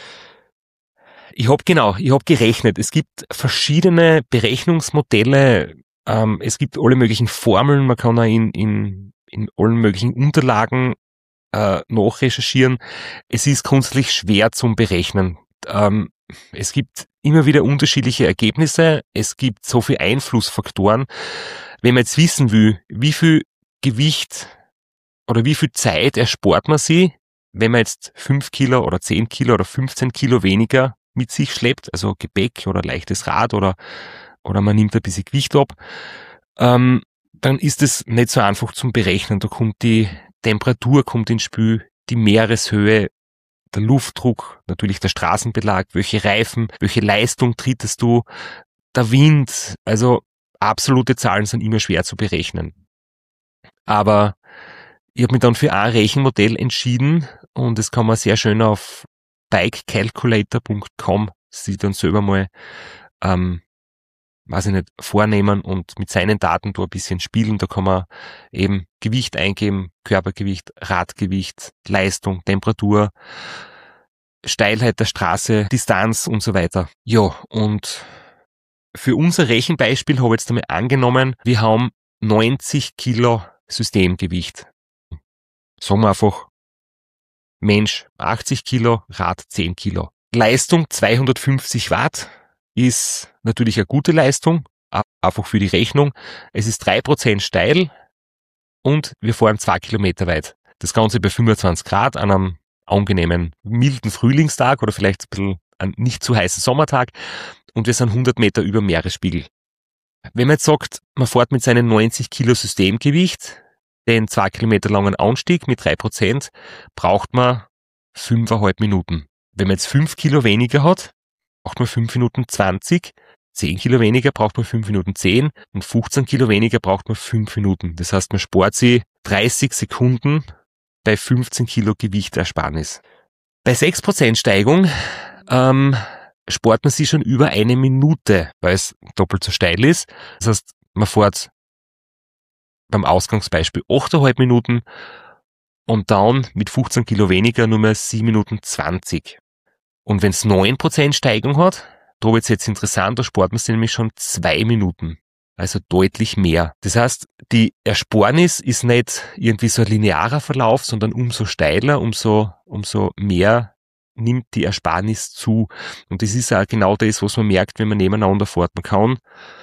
Ich habe genau, ich habe gerechnet. Es gibt verschiedene Berechnungsmodelle, ähm, es gibt alle möglichen Formeln, man kann auch in, in, in allen möglichen Unterlagen äh, nachrecherchieren. Es ist grundsätzlich schwer zum Berechnen. Ähm, es gibt immer wieder unterschiedliche Ergebnisse. Es gibt so viele Einflussfaktoren. Wenn man jetzt wissen will, wie viel Gewicht oder wie viel Zeit erspart man sich, wenn man jetzt fünf Kilo oder zehn Kilo oder fünfzehn Kilo weniger mit sich schleppt, also Gepäck oder leichtes Rad oder, oder man nimmt ein bisschen Gewicht ab, ähm, dann ist es nicht so einfach zum Berechnen. Da kommt die Temperatur kommt ins Spiel, die Meereshöhe, der Luftdruck, natürlich der Straßenbelag, welche Reifen, welche Leistung trittest du, der Wind, also absolute Zahlen sind immer schwer zu berechnen. Aber ich habe mich dann für ein Rechenmodell entschieden und das kann man sehr schön auf bike calculator punkt com sich dann selber mal, ähm, weiß ich nicht, vornehmen und mit seinen Daten da ein bisschen spielen. Da kann man eben Gewicht eingeben, Körpergewicht, Radgewicht, Leistung, Temperatur, Steilheit der Straße, Distanz und so weiter. Ja, und für unser Rechenbeispiel habe ich jetzt einmal angenommen, wir haben neunzig Kilo Systemgewicht. Sagen wir einfach, Mensch achtzig Kilo, Rad zehn Kilo. Leistung zweihundertfünfzig Watt ist natürlich eine gute Leistung, einfach für die Rechnung. Es ist drei Prozent steil und wir fahren zwei Kilometer weit. Das Ganze bei fünfundzwanzig Grad an einem angenehmen, milden Frühlingstag oder vielleicht ein bisschen ein nicht zu heißen Sommertag und wir sind hundert Meter über Meeresspiegel. Wenn man jetzt sagt, man fährt mit seinem neunzig Kilo Systemgewicht den zwei Kilometer langen Anstieg mit drei Prozent, braucht man fünfeinhalb Minuten. Wenn man jetzt fünf Kilo weniger hat, braucht man fünf Minuten zwanzig, zehn Kilo weniger braucht man fünf Minuten zehn und fünfzehn Kilo weniger braucht man fünf Minuten. Das heißt, man spart sich dreißig Sekunden bei fünfzehn Kilo Gewichtersparnis. Bei sechs Prozent Steigung ähm, spart man sich schon über eine Minute, weil es doppelt so steil ist. Das heißt, man fährt beim Ausgangsbeispiel achteinhalb Minuten und dann mit fünfzehn Kilo weniger nur mehr sieben Minuten zwanzig. Und wenn es neun Prozent Steigung hat, da wird es jetzt interessant, da spart man sich nämlich schon zwei Minuten. Also deutlich mehr. Das heißt, die Ersparnis ist nicht irgendwie so ein linearer Verlauf, sondern umso steiler, umso, umso mehr nimmt die Ersparnis zu. Und das ist auch genau das, was man merkt, wenn man nebeneinander fährt. Man kann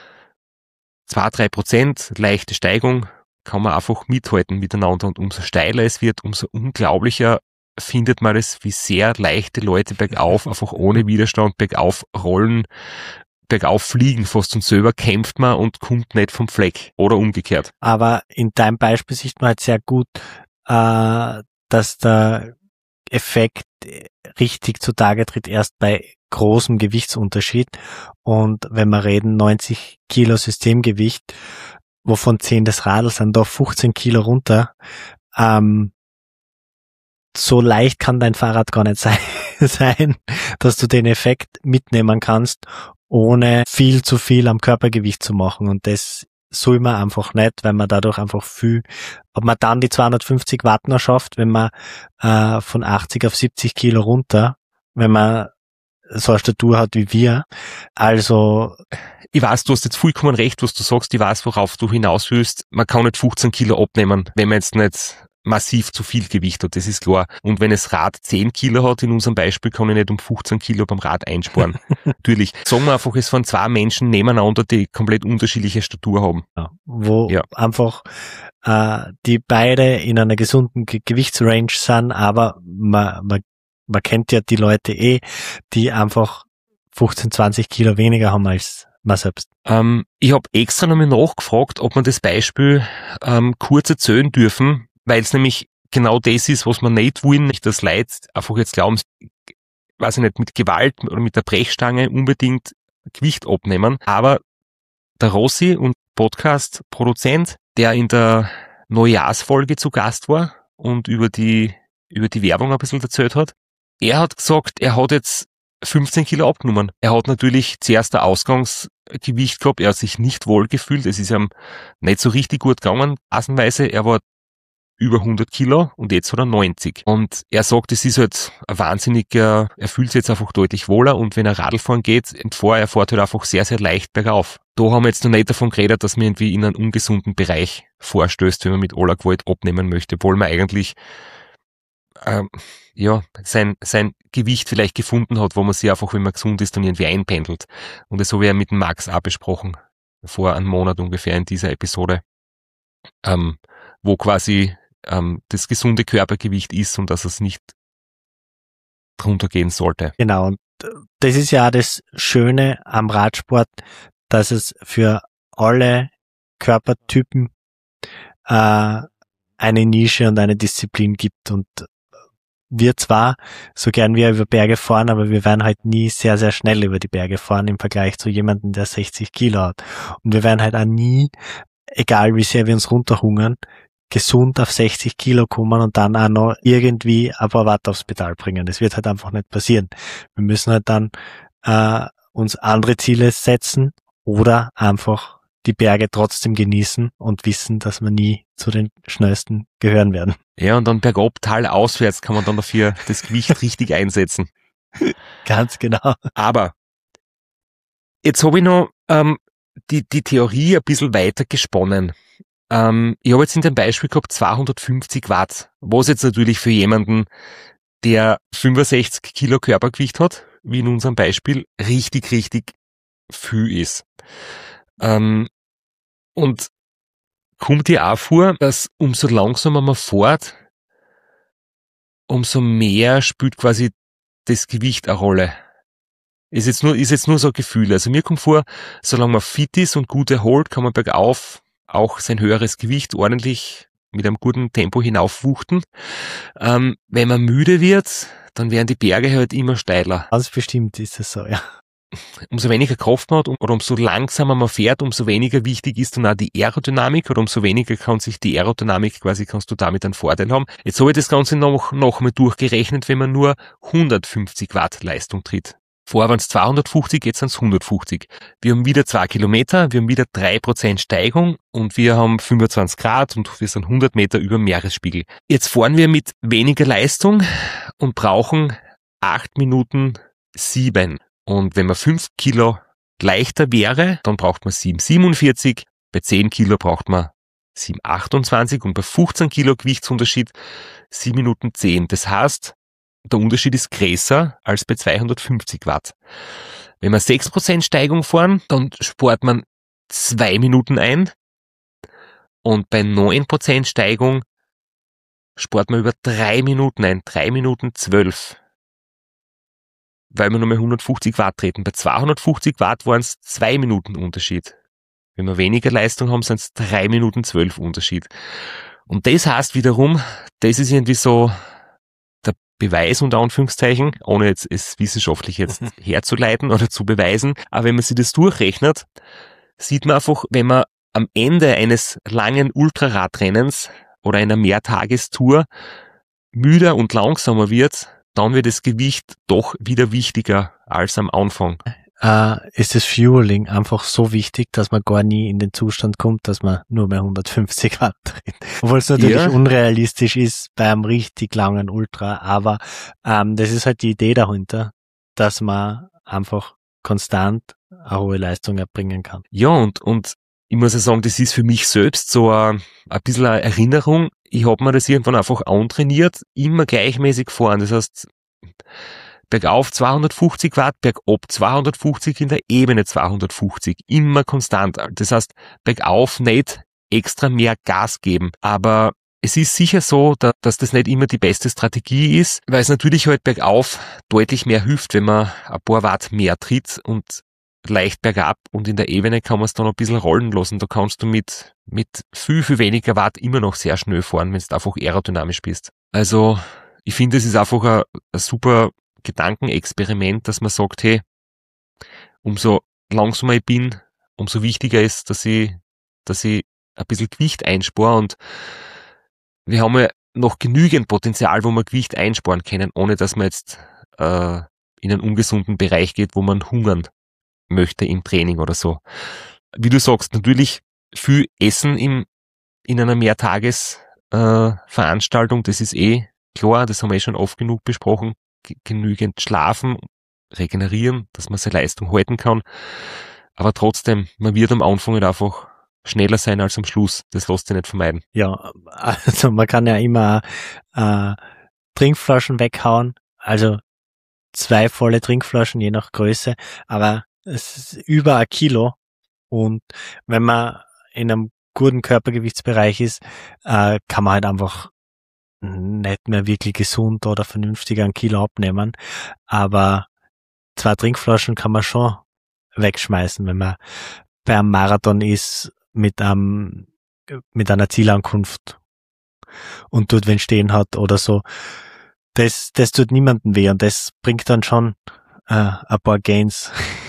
zwei, drei Prozent leichte Steigung, kann man einfach mithalten miteinander und umso steiler es wird, umso unglaublicher findet man es, wie sehr leichte Leute bergauf, einfach ohne Widerstand bergauf rollen, bergauf fliegen fast und selber kämpft man und kommt nicht vom Fleck oder umgekehrt. Aber in deinem Beispiel sieht man halt sehr gut, äh, dass der Effekt richtig zutage tritt erst bei großem Gewichtsunterschied. Und wenn wir reden, neunzig Kilo Systemgewicht, wovon zehn des Radls sind, da fünfzehn Kilo runter, ähm, so leicht kann dein Fahrrad gar nicht sein, sein, dass du den Effekt mitnehmen kannst, ohne viel zu viel am Körpergewicht zu machen. Und das soll man einfach nicht, weil man dadurch einfach viel, ob man dann die zweihundertfünfzig Watt noch schafft, wenn man äh, von achtzig auf siebzig Kilo runter, wenn man so eine Statur hat wie wir. Also ich weiß, du hast jetzt vollkommen recht, was du sagst, ich weiß, worauf du hinaus willst. Man kann nicht fünfzehn Kilo abnehmen, wenn man jetzt nicht massiv zu viel Gewicht hat, das ist klar. Und wenn das Rad zehn Kilo hat, in unserem Beispiel, kann ich nicht um fünfzehn Kilo beim Rad einsparen. Natürlich. Sagen wir einfach, es waren zwei Menschen nebeneinander, die komplett unterschiedliche Statur haben. Ja, wo ja. einfach äh, die beide in einer gesunden Ge- Gewichtsrange sind, aber man, man, man kennt ja die Leute eh, die einfach fünfzehn, zwanzig Kilo weniger haben als man selbst. Ähm, ich habe extra nochmal nachgefragt, ob man das Beispiel ähm, kurz erzählen dürfen, weil es nämlich genau das ist, was man nicht wollen, nicht das Leid einfach jetzt glauben, weiß ich nicht, mit Gewalt oder mit der Brechstange unbedingt Gewicht abnehmen. Aber der Rossi und Podcast-Produzent, der in der Neujahrsfolge zu Gast war und über die, über die Werbung ein bisschen erzählt hat, er hat gesagt, er hat jetzt fünfzehn Kilo abgenommen. Er hat natürlich zuerst ein Ausgangsgewicht gehabt, er hat sich nicht wohl gefühlt, es ist ihm nicht so richtig gut gegangen, phasenweise, er war über hundert Kilo und jetzt hat er neunzig. Und er sagt, es ist halt ein wahnsinniger, er fühlt sich jetzt einfach deutlich wohler und wenn er Radl fahren geht, vor, er fährt halt einfach sehr, sehr leicht bergauf. Da haben wir jetzt noch nicht davon geredet, dass man irgendwie in einen ungesunden Bereich vorstößt, wenn man mit aller Gewalt abnehmen möchte, obwohl man eigentlich ähm, ja, sein, sein Gewicht vielleicht gefunden hat, wo man sich einfach, wenn man gesund ist, dann irgendwie einpendelt. Und das habe ich ja mit dem Max auch besprochen, vor einem Monat ungefähr in dieser Episode, ähm, wo quasi ähm, das gesunde Körpergewicht ist und dass es nicht drunter gehen sollte. Genau, und das ist ja auch das Schöne am Radsport, dass es für alle Körpertypen äh, eine Nische und eine Disziplin gibt. Und wir zwar, so gern wir über Berge fahren, aber wir werden halt nie sehr, sehr schnell über die Berge fahren im Vergleich zu jemandem, der sechzig Kilo hat. Und wir werden halt auch nie, egal wie sehr wir uns runterhungern, gesund auf sechzig Kilo kommen und dann auch noch irgendwie ein paar Watt aufs Pedal bringen. Das wird halt einfach nicht passieren. Wir müssen halt dann äh, uns andere Ziele setzen oder einfach die Berge trotzdem genießen und wissen, dass wir nie zu den Schnellsten gehören werden. Ja, und dann bergab, Tal auswärts kann man dann dafür das Gewicht richtig einsetzen. Ganz genau. Aber jetzt habe ich noch ähm, die, die Theorie ein bisschen weiter gesponnen. Ähm, ich habe jetzt in dem Beispiel gehabt zweihundertfünfzig Watt, was jetzt natürlich für jemanden, der fünfundsechzig Kilo Körpergewicht hat, wie in unserem Beispiel, richtig, richtig viel ist. Ähm, und kommt dir auch vor, dass umso langsamer man fährt, umso mehr spielt quasi das Gewicht eine Rolle. Ist jetzt nur, ist jetzt nur so ein Gefühl. Also mir kommt vor, solange man fit ist und gut erholt, kann man bergauf auch sein höheres Gewicht ordentlich mit einem guten Tempo hinaufwuchten. Ähm, wenn man müde wird, dann werden die Berge halt immer steiler. Ganz bestimmt ist es so, ja. Umso weniger Kraft man hat oder umso langsamer man fährt, umso weniger wichtig ist dann auch die Aerodynamik oder umso weniger kann sich die Aerodynamik quasi, kannst du damit einen Vorteil haben. Jetzt habe ich das Ganze noch, noch mal durchgerechnet, wenn man nur hundertfünfzig Watt Leistung tritt. Vorher waren es zweihundertfünfzig, jetzt sind es hundertfünfzig. Wir haben wieder zwei Kilometer, wir haben wieder drei Prozent Steigung und wir haben fünfundzwanzig Grad und wir sind hundert Meter über dem Meeresspiegel. Jetzt fahren wir mit weniger Leistung und brauchen acht Minuten sieben. Und wenn man fünf Kilo leichter wäre, dann braucht man sieben Komma siebenundvierzig. Bei zehn Kilo braucht man sieben Komma achtundzwanzig und bei fünfzehn Kilo Gewichtsunterschied sieben Minuten zehn. Das heißt, der Unterschied ist größer als bei zweihundertfünfzig Watt. Wenn wir sechs Prozent Steigung fahren, dann spart man zwei Minuten ein. Und bei neun Prozent Steigung spart man über drei Minuten ein. drei Minuten zwölf. weil wir nochmal hundertfünfzig Watt treten. Bei zweihundertfünfzig Watt waren es zwei Minuten Unterschied. Wenn wir weniger Leistung haben, sind es drei Minuten zwölf Unterschied. Und das heißt wiederum, das ist irgendwie so der Beweis unter Anführungszeichen, ohne jetzt es wissenschaftlich jetzt herzuleiten oder zu beweisen. Aber wenn man sich das durchrechnet, sieht man einfach, wenn man am Ende eines langen Ultraradrennens oder einer Mehrtagestour müder und langsamer wird, dann wird das Gewicht doch wieder wichtiger als am Anfang. Äh, ist das Fueling einfach so wichtig, dass man gar nie in den Zustand kommt, dass man nur mehr hundertfünfzig Watt tritt. Obwohl es natürlich ja. unrealistisch ist bei einem richtig langen Ultra, aber ähm, das ist halt die Idee dahinter, dass man einfach konstant eine hohe Leistung erbringen kann. Ja, und, und ich muss ja sagen, das ist für mich selbst so ein, ein bisschen eine Erinnerung. Ich habe mir das irgendwann einfach antrainiert, immer gleichmäßig fahren. Das heißt, bergauf zweihundertfünfzig Watt, bergab zweihundertfünfzig, in der Ebene zweihundertfünfzig. Immer konstant. Das heißt, bergauf nicht extra mehr Gas geben. Aber es ist sicher so, dass das nicht immer die beste Strategie ist, weil es natürlich halt bergauf deutlich mehr hilft, wenn man ein paar Watt mehr tritt und leicht bergab, und in der Ebene kann man es dann ein bisschen rollen lassen. Da kannst du mit, mit viel, viel weniger Watt immer noch sehr schnell fahren, wenn du einfach aerodynamisch bist. Also, ich finde, es ist einfach ein, ein super Gedankenexperiment, dass man sagt, hey, umso langsamer ich bin, umso wichtiger ist, dass ich, dass ich ein bisschen Gewicht einspare, und wir haben ja noch genügend Potenzial, wo wir Gewicht einsparen können, ohne dass man jetzt äh, in einen ungesunden Bereich geht, wo man hungern möchte im Training oder so. Wie du sagst, natürlich viel Essen im, in einer Mehrtages-Veranstaltung, äh, das ist eh klar, das haben wir eh schon oft genug besprochen. G- genügend schlafen, regenerieren, dass man seine Leistung halten kann. Aber trotzdem, man wird am Anfang halt einfach schneller sein als am Schluss. Das lässt sich nicht vermeiden. Ja, also man kann ja immer äh, Trinkflaschen weghauen, also zwei volle Trinkflaschen je nach Größe, aber es ist über ein Kilo, und wenn man in einem guten Körpergewichtsbereich ist, äh, kann man halt einfach nicht mehr wirklich gesund oder vernünftig ein Kilo abnehmen, aber zwei Trinkflaschen kann man schon wegschmeißen, wenn man bei einem Marathon ist mit einem, mit einer Zielankunft und dort wen stehen hat oder so. Das, das tut niemandem weh, und das bringt dann schon äh, ein paar Gains,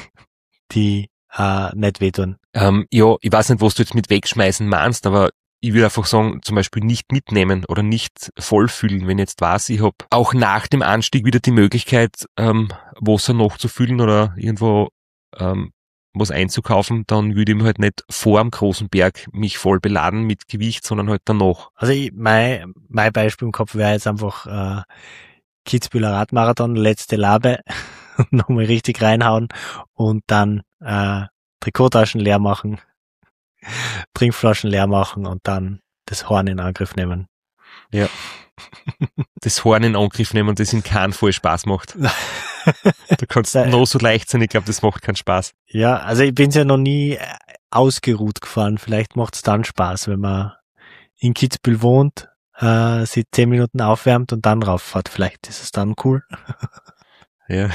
die äh, nicht wehtun. Ähm, ja, ich weiß nicht, was du jetzt mit wegschmeißen meinst, aber ich würde einfach sagen, zum Beispiel nicht mitnehmen oder nicht vollfüllen. Wenn ich jetzt weiß, ich habe auch nach dem Anstieg wieder die Möglichkeit, ähm, Wasser nachzufüllen oder irgendwo ähm, was einzukaufen, dann würde ich mir halt nicht vor dem großen Berg mich voll beladen mit Gewicht, sondern halt danach. Also ich, mein, mein Beispiel im Kopf wäre jetzt einfach äh, Kitzbüheler Radmarathon, letzte Labe, nochmal richtig reinhauen und dann äh, Trikottaschen leer machen, Trinkflaschen leer machen und dann das Horn in Angriff nehmen. Ja. Das Horn in Angriff nehmen, das in keinem Fall Spaß macht. Du kannst noch so leicht sein, ich glaube, das macht keinen Spaß. Ja, also ich bin's ja noch nie ausgeruht gefahren. Vielleicht macht's dann Spaß, wenn man in Kitzbühel wohnt, äh, sich zehn Minuten aufwärmt und dann rauffährt. Vielleicht ist es dann cool. Ja.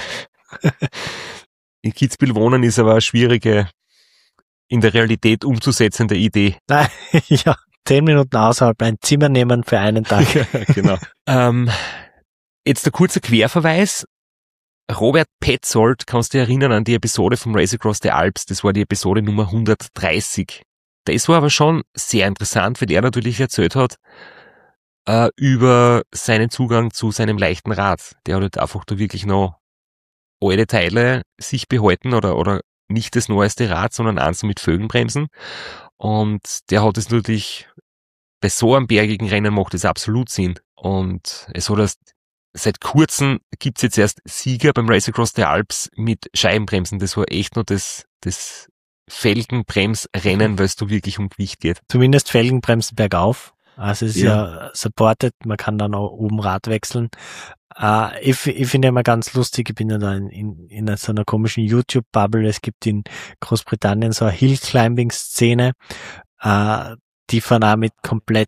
In Kitzbühel wohnen ist aber eine schwierige, in der Realität umzusetzende Idee. Ja, zehn Minuten außerhalb ein Zimmer nehmen für einen Tag. Ja, genau. ähm, jetzt der kurze Querverweis. Robert Petzold, kannst du dich erinnern an die Episode vom Race Across the Alps? Das war die Episode Nummer hundertdreißig. Das war aber schon sehr interessant, weil er natürlich erzählt hat äh, über seinen Zugang zu seinem leichten Rad. Der hat halt einfach da wirklich noch alte Teile sich behalten oder, oder nicht das neueste Rad, sondern eins mit Felgenbremsen. Und der hat es natürlich, bei so einem bergigen Rennen macht es absolut Sinn. Und es hat erst, seit kurzem gibt's jetzt erst Sieger beim Race Across the Alps mit Scheibenbremsen. Das war echt nur das, das Felgenbremsrennen, weil es da wirklich um Gewicht geht. Zumindest Felgenbremsen bergauf. Also es ist ja, ja supported, man kann dann auch oben Rad wechseln. Uh, ich ich finde immer ganz lustig, ich bin ja da in, in, in so einer komischen YouTube-Bubble. Es gibt in Großbritannien so eine Hill-Climbing-Szene, uh, die fahren auch mit komplett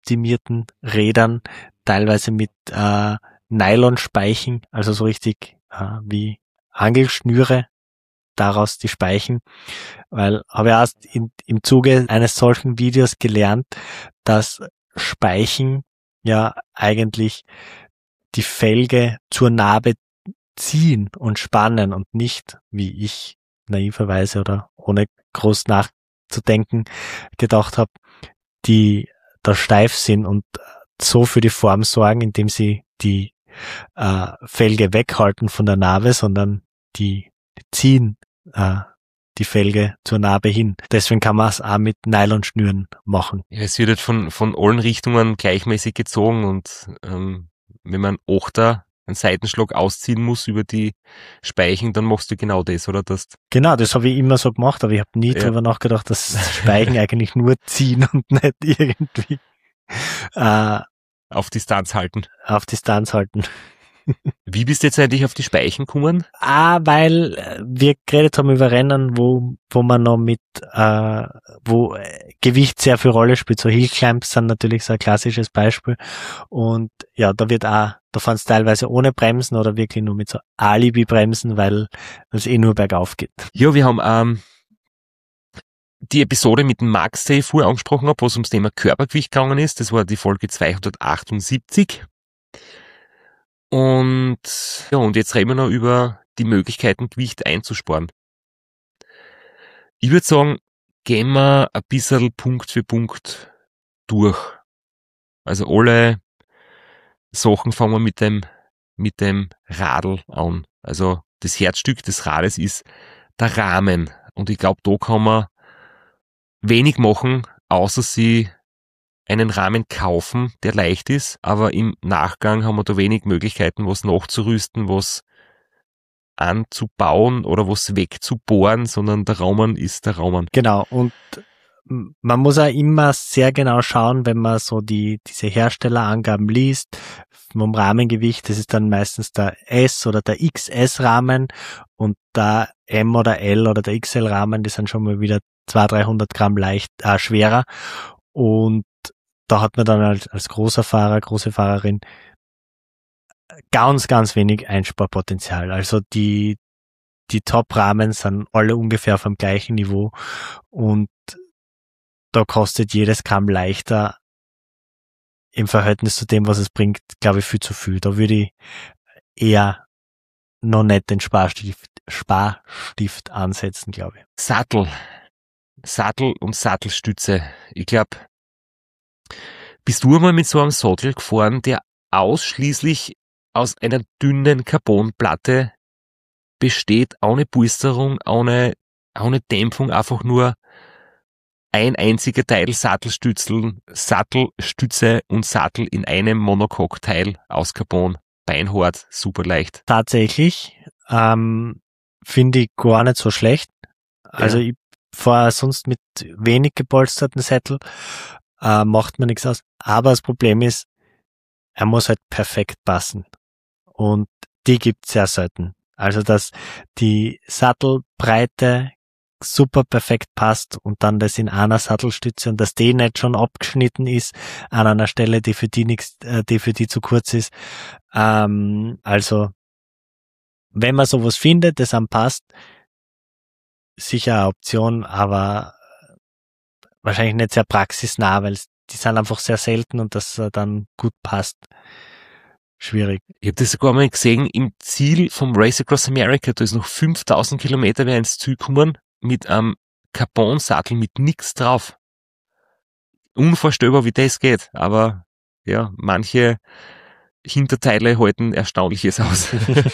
gewichtsoptimierten Rädern, teilweise mit uh, Nylonspeichen, also so richtig äh, wie Angelschnüre, daraus die Speichen, weil habe ich erst in, im Zuge eines solchen Videos gelernt, dass Speichen ja eigentlich die Felge zur Narbe ziehen und spannen und nicht, wie ich naiverweise oder ohne groß nachzudenken gedacht habe, die da steif sind und so für die Form sorgen, indem sie die äh, Felge weghalten von der Narbe, sondern die ziehen äh, die Felge zur Narbe hin. Deswegen kann man es auch mit Nylonschnüren machen. Ja, es wird halt von, von allen Richtungen gleichmäßig gezogen und ähm, wenn man Achter einen Seitenschlag ausziehen muss über die Speichen, dann machst du genau das, oder? Das Genau, das habe ich immer so gemacht, aber ich habe nie ja. darüber nachgedacht, dass Speichen eigentlich nur ziehen und nicht irgendwie äh, auf Distanz halten. Auf Distanz halten. Wie bist du jetzt eigentlich auf die Speichen gekommen? Ah, weil wir geredet haben über Rennen, wo wo man noch mit, äh, wo Gewicht sehr viel Rolle spielt. So Hillclimps sind natürlich so ein klassisches Beispiel. Und ja, da wird auch, da fahren es teilweise ohne Bremsen oder wirklich nur mit so Alibi-Bremsen, weil es eh nur bergauf geht. Ja, wir haben ähm, die Episode mit dem Max, der ich vorher angesprochen habe, wo es ums Thema Körpergewicht gegangen ist. Das war die Folge zweihundertachtundsiebzig. Und ja, und jetzt reden wir noch über die Möglichkeiten, Gewicht einzusparen. Ich würde sagen, gehen wir ein bisschen Punkt für Punkt durch. Also alle Sachen fangen wir mit dem, mit dem Radl an. Also das Herzstück des Rades ist der Rahmen. Und ich glaube, da kann man wenig machen, außer sie einen Rahmen kaufen, der leicht ist, aber im Nachgang haben wir da wenig Möglichkeiten, was nachzurüsten, was anzubauen oder was wegzubohren, sondern der Rahmen ist der Rahmen. Genau, und man muss auch immer sehr genau schauen, wenn man so die diese Herstellerangaben liest, vom Rahmengewicht, das ist dann meistens der S- oder der X S-Rahmen und der M- oder L- oder der X L-Rahmen, die sind schon mal wieder zweihundert, dreihundert Gramm leicht, äh, schwerer und da hat man dann als, als großer Fahrer, große Fahrerin ganz, ganz wenig Einsparpotenzial. Also die, die Top-Rahmen sind alle ungefähr auf dem gleichen Niveau und da kostet jedes Gramm leichter im Verhältnis zu dem, was es bringt, glaube ich, viel zu viel. Da würde ich eher noch nicht den Sparstift, Sparstift ansetzen, glaube ich. Sattel. Sattel und Sattelstütze. Ich glaube, bist du einmal mit so einem Sattel gefahren, der ausschließlich aus einer dünnen Carbonplatte besteht, ohne Polsterung, ohne, ohne Dämpfung, einfach nur ein einziger Teil Sattelstützel, Sattelstütze und Sattel in einem Monocoque-Teil aus Carbon, beinhart, super leicht. Tatsächlich, ähm, finde ich gar nicht so schlecht. Also ja. Ich fahre sonst mit wenig gepolsterten Sättel, äh, macht mir nichts aus. Aber das Problem ist, er muss halt perfekt passen. Und die gibt's sehr selten. Also, dass die Sattelbreite super perfekt passt und dann das in einer Sattelstütze und dass die nicht schon abgeschnitten ist an einer Stelle, die für die nichts, äh, die für die zu kurz ist. Ähm, also, wenn man sowas findet, das einem passt, sicher eine Option, aber wahrscheinlich nicht sehr praxisnah, weil die sind einfach sehr selten und das dann gut passt. Schwierig. Ich habe das sogar mal gesehen im Ziel vom Race Across America, da ist noch fünftausend Kilometer wer ins Ziel gekommen mit einem Carbon-Sattel mit nichts drauf. Unvorstellbar, wie das geht, aber ja, manche Hinterteile halten Erstaunliches aus.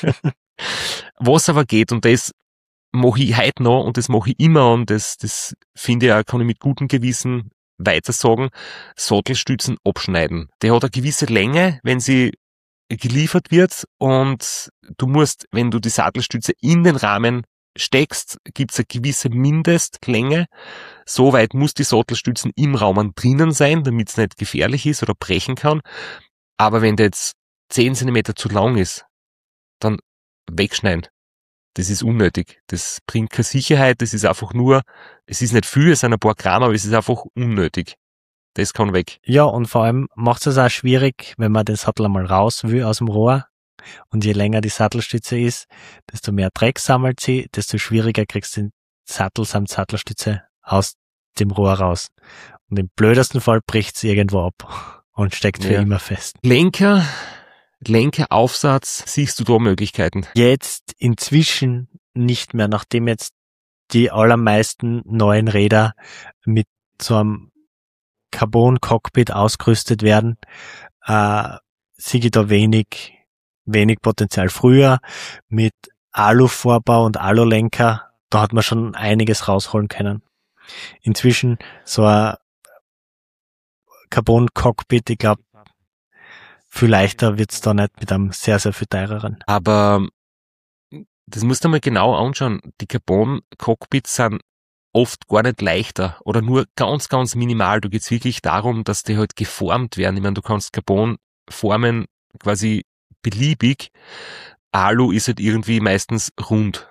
Was aber geht, und das mache ich heute noch und das mache ich immer und das, das finde ich auch, kann ich mit gutem Gewissen weiter sagen, Sattelstützen abschneiden. Der hat eine gewisse Länge, wenn sie geliefert wird und du musst, wenn du die Sattelstütze in den Rahmen steckst, gibt's eine gewisse Mindestlänge. Soweit muss die Sattelstützen im Rahmen drinnen sein, damit es nicht gefährlich ist oder brechen kann. Aber wenn der jetzt zehn Zentimeter zu lang ist, dann wegschneiden. Das ist unnötig. Das bringt keine Sicherheit, das ist einfach nur, es ist nicht viel, es sind ein paar Gramm, aber es ist einfach unnötig. Das kann weg. Ja, und vor allem macht es auch schwierig, wenn man den Sattel einmal raus will aus dem Rohr, Und je länger die Sattelstütze ist, desto mehr Dreck sammelt sie, desto schwieriger kriegst du den Sattel samt Sattelstütze aus dem Rohr raus. Und im blödesten Fall bricht sie irgendwo ab und steckt für Ja. immer fest. Lenker, Lenkeraufsatz, siehst du da Möglichkeiten? Jetzt inzwischen nicht mehr, nachdem jetzt die allermeisten neuen Räder mit so einem Carbon-Cockpit ausgerüstet werden, äh, sehe ich da wenig, wenig Potenzial. Früher mit Alu-Vorbau und Alulenker, da hat man schon einiges rausholen können. Inzwischen so ein Carbon-Cockpit, ich glaube, viel leichter wird's da nicht mit einem sehr, sehr viel teureren. Aber das musst du mal genau anschauen. Die Carbon-Cockpits sind oft gar nicht leichter oder nur ganz, ganz minimal. Da geht's wirklich darum, dass die halt geformt werden. Ich meine, du kannst Carbon formen quasi beliebig. Alu ist halt irgendwie meistens rund.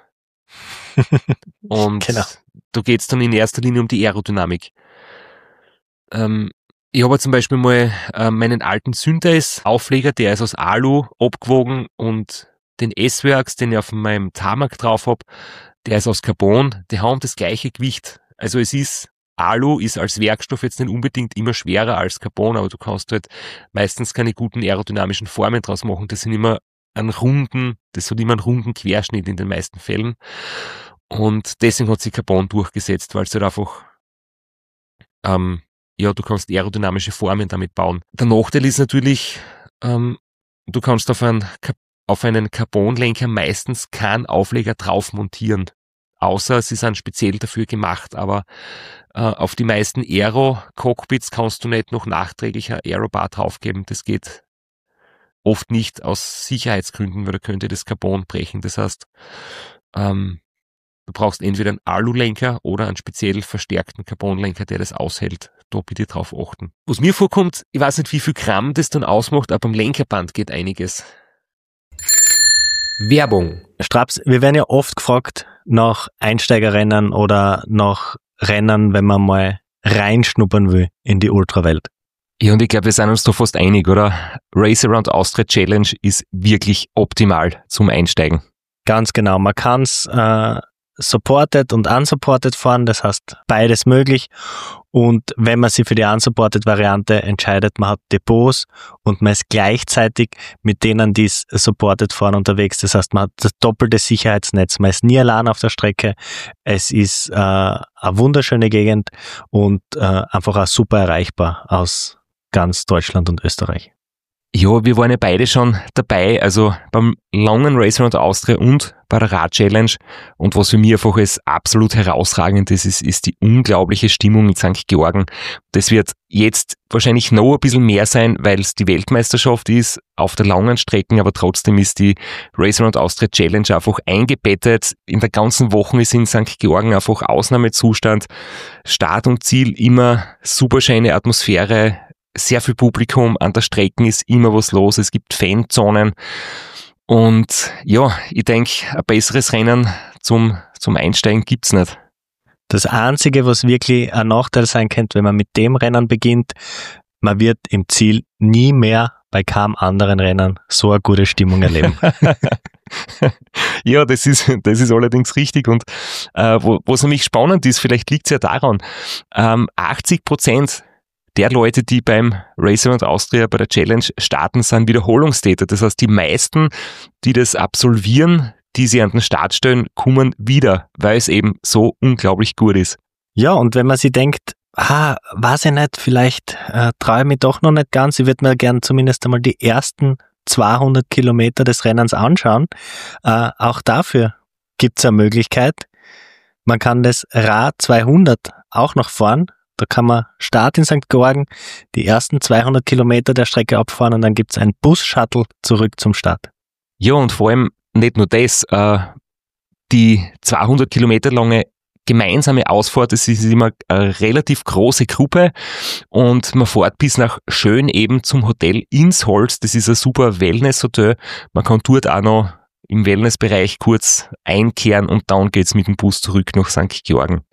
Und Genau. da geht's dann in erster Linie um die Aerodynamik. Ähm, ich habe zum Beispiel mal äh, meinen alten Synthase-Aufleger, der ist aus Alu abgewogen, und den S-Works, den ich auf meinem Tarmac drauf hab, der ist aus Carbon, die haben das gleiche Gewicht. Also es ist, Alu ist als Werkstoff jetzt nicht unbedingt immer schwerer als Carbon, aber du kannst halt meistens keine guten aerodynamischen Formen draus machen. Das sind immer einen runden, das hat immer einen runden Querschnitt in den meisten Fällen. Und deswegen hat sich Carbon durchgesetzt, weil es halt einfach, ähm, ja, du kannst aerodynamische Formen damit bauen. Der Nachteil ist natürlich, ähm, du kannst auf einen, auf einen Carbonlenker meistens keinen Aufleger drauf montieren. Außer sie sind speziell dafür gemacht, aber äh, auf die meisten Aero-Cockpits kannst du nicht noch nachträglich ein Aerobar draufgeben. Das geht oft nicht aus Sicherheitsgründen, weil da könnte das Carbon brechen. Das heißt, ähm, du brauchst entweder einen Alulenker oder einen speziell verstärkten Carbonlenker, der das aushält. Da bitte drauf achten. Was mir vorkommt, ich weiß nicht, wie viel Gramm das dann ausmacht, aber beim Lenkerband geht einiges. Werbung. Straps, wir werden ja oft gefragt nach Einsteigerrennen oder nach Rennen, wenn man mal reinschnuppern will in die Ultrawelt. Ja, und ich glaube, wir sind uns da fast einig, oder? Race Around Austria Challenge ist wirklich optimal zum Einsteigen. Ganz genau. Man kann es äh, supported und unsupported fahren, das heißt beides möglich. Und wenn man sich für die unsupported Variante entscheidet, man hat Depots und man ist gleichzeitig mit denen, die es supported fahren, unterwegs. Das heißt, man hat das doppelte Sicherheitsnetz. Man ist nie allein auf der Strecke. Es ist äh, eine wunderschöne Gegend und äh, einfach auch super erreichbar aus ganz Deutschland und Österreich. Ja, wir waren ja beide schon dabei, also beim langen Race Around Austria und bei der Rad-Challenge. Und was für mich einfach als absolut herausragend ist, ist, ist die unglaubliche Stimmung in Sankt Georgen. Das wird jetzt wahrscheinlich noch ein bisschen mehr sein, weil es die Weltmeisterschaft ist auf der langen Strecken, aber trotzdem ist die Race Around Austria Challenge einfach eingebettet. In der ganzen Woche ist in Sankt Georgen einfach Ausnahmezustand. Start und Ziel immer super schöne Atmosphäre, sehr viel Publikum, an der Strecke ist immer was los, es gibt Fanzonen und ja, ich denke, ein besseres Rennen zum, zum Einsteigen gibt's nicht. Das Einzige, was wirklich ein Nachteil sein könnte, wenn man mit dem Rennen beginnt, man wird im Ziel nie mehr bei keinem anderen Rennen so eine gute Stimmung erleben. Ja, das ist, das ist allerdings richtig und äh, wo, was nämlich spannend ist, vielleicht liegt's ja daran, ähm, achtzig Prozent der Leute, die beim Race Around Austria bei der Challenge starten, sind Wiederholungstäter. Das heißt, die meisten, die das absolvieren, die sie an den Start stellen, kommen wieder, weil es eben so unglaublich gut ist. Ja, und wenn man sich denkt, ah, weiß ich nicht, vielleicht äh, traue ich mich doch noch nicht ganz, ich würde mir gern zumindest einmal die ersten zweihundert Kilometer des Rennens anschauen. Äh, auch dafür gibt's eine Möglichkeit. Man kann das Rad zweihundert auch noch fahren. Da kann man Start in Sankt Georgen, die ersten zweihundert Kilometer der Strecke abfahren und dann gibt's einen Bus-Shuttle zurück zum Start. Ja, und vor allem nicht nur das, äh, die zweihundert Kilometer lange gemeinsame Ausfahrt, das ist immer eine relativ große Gruppe und man fährt bis nach Schön eben zum Hotel ins Holz. Das ist ein super Wellness-Hotel. Man kann dort auch noch im Wellnessbereich kurz einkehren und dann geht's mit dem Bus zurück nach Sankt Georgen.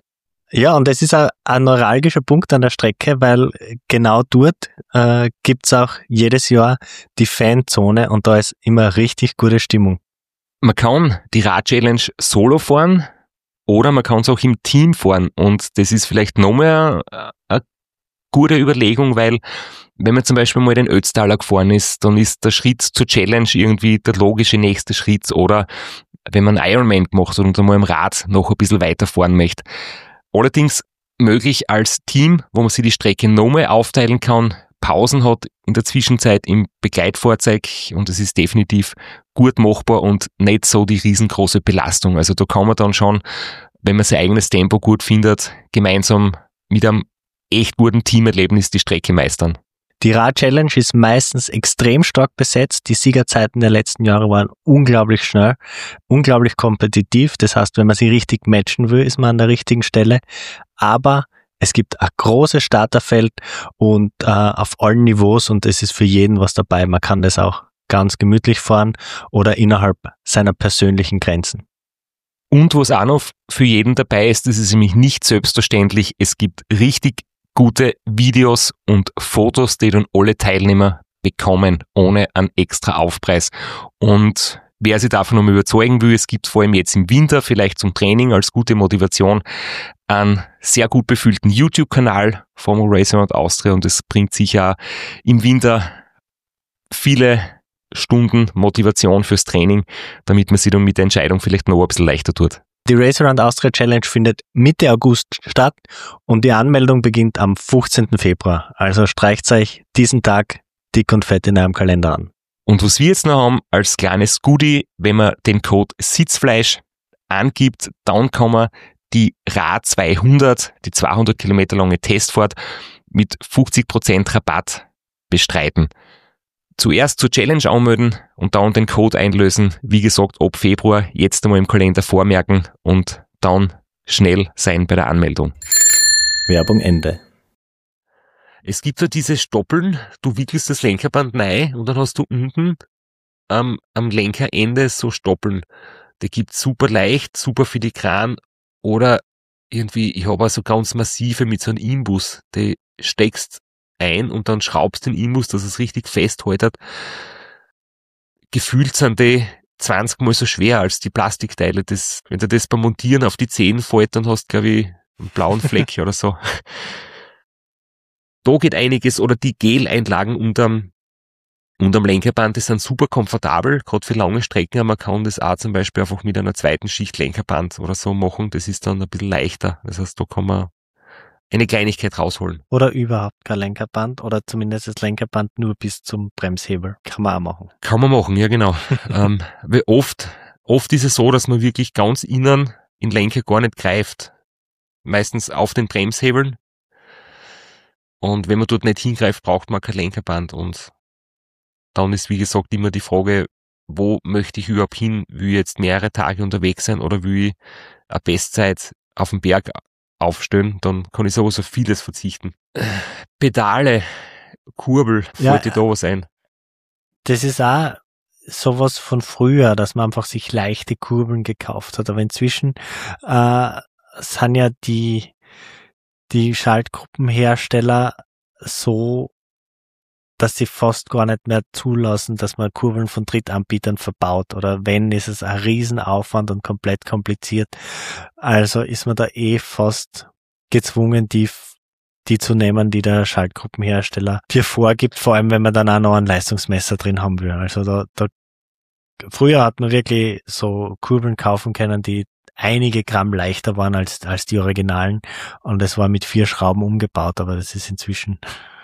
Ja, und es ist ein, ein neuralgischer Punkt an der Strecke, weil genau dort äh, gibt's auch jedes Jahr die Fanzone und da ist immer richtig gute Stimmung. Man kann die Rad-Challenge solo fahren oder man kann es auch im Team fahren und das ist vielleicht nochmal eine gute Überlegung, weil wenn man zum Beispiel mal den Ötztaler gefahren ist, dann ist der Schritt zur Challenge irgendwie der logische nächste Schritt oder wenn man einen Ironman gemacht hat und einmal im Rad noch ein bisschen weiterfahren möchte. Allerdings möglich als Team, wo man sich die Strecke nochmal aufteilen kann, Pausen hat in der Zwischenzeit im Begleitfahrzeug und es ist definitiv gut machbar und nicht so die riesengroße Belastung. Also da kann man dann schon, wenn man sein eigenes Tempo gut findet, gemeinsam mit einem echt guten Teamerlebnis die Strecke meistern. Die Rad-Challenge ist meistens extrem stark besetzt. Die Siegerzeiten der letzten Jahre waren unglaublich schnell, unglaublich kompetitiv. Das heißt, wenn man sie richtig matchen will, ist man an der richtigen Stelle. Aber es gibt ein großes Starterfeld und äh, auf allen Niveaus und es ist für jeden was dabei. Man kann das auch ganz gemütlich fahren oder innerhalb seiner persönlichen Grenzen. Und was auch noch für jeden dabei ist, das ist nämlich nicht selbstverständlich, es gibt richtig gute Videos und Fotos, die dann alle Teilnehmer bekommen, ohne einen extra Aufpreis. Und wer sich davon noch überzeugen will, es gibt vor allem jetzt im Winter, vielleicht zum Training als gute Motivation, einen sehr gut befüllten YouTube-Kanal vom Racer Around Austria und es bringt sicher auch im Winter viele Stunden Motivation fürs Training, damit man sich dann mit der Entscheidung vielleicht noch ein bisschen leichter tut. Die Racer Around Austria Challenge findet Mitte August statt und die Anmeldung beginnt am fünfzehnten Februar. Also streicht euch diesen Tag dick und fett in eurem Kalender an. Und was wir jetzt noch haben als kleines Goodie, wenn man den Code Sitzfleisch angibt, dann kann man die Rad zweihundert, die zweihundert Kilometer lange Testfahrt mit fünfzig Prozent Rabatt bestreiten. Zuerst zur Challenge anmelden und dann den Code einlösen. Wie gesagt, ab Februar jetzt einmal im Kalender vormerken und dann schnell sein bei der Anmeldung. Werbung Ende. Es gibt so diese Stoppeln, du wickelst das Lenkerband rein und dann hast du unten ähm, am Lenkerende so Stoppeln. Die gibt's super leicht, super filigran oder irgendwie, ich habe also ganz massive mit so einem Imbus, die steckst ein und dann schraubst den Imbus, dass es richtig festhaltet. Gefühlt sind die zwanzig Mal so schwer als die Plastikteile. Das, wenn dir das beim Montieren auf die Zehen fällt, dann hast du, glaube ich, einen blauen Fleck oder so. Da geht einiges. Oder die Geleinlagen unterm, unterm Lenkerband, die sind super komfortabel, gerade für lange Strecken. Aber man kann das auch zum Beispiel einfach mit einer zweiten Schicht Lenkerband oder so machen. Das ist dann ein bisschen leichter. Das heißt, da kann man eine Kleinigkeit rausholen. Oder überhaupt kein Lenkerband oder zumindest das Lenkerband nur bis zum Bremshebel. Kann man auch machen. Kann man machen, ja genau. ähm, weil oft, oft ist es so, dass man wirklich ganz innen in Lenker gar nicht greift. Meistens auf den Bremshebeln. Und wenn man dort nicht hingreift, braucht man kein Lenkerband. Und dann ist, wie gesagt, immer die Frage, wo möchte ich überhaupt hin? Will ich jetzt mehrere Tage unterwegs sein oder will ich eine Bestzeit auf dem Berg aufstellen, dann kann ich sowieso auf vieles verzichten. Pedale, Kurbel, Ja, fällt dir da was ein? Das ist auch sowas von früher, dass man einfach sich leichte Kurbeln gekauft hat. Aber inzwischen äh, sind ja die, die Schaltgruppenhersteller so, dass sie fast gar nicht mehr zulassen, dass man Kurbeln von Drittanbietern verbaut. Oder wenn, ist es ein Riesenaufwand und komplett kompliziert. Also ist man da eh fast gezwungen, die, die zu nehmen, die der Schaltgruppenhersteller dir vorgibt, vor allem wenn man dann auch noch ein Leistungsmesser drin haben will. Also da, da früher hat man wirklich so Kurbeln kaufen können, die einige Gramm leichter waren als, als die Originalen. Und es war mit vier Schrauben umgebaut, aber das ist inzwischen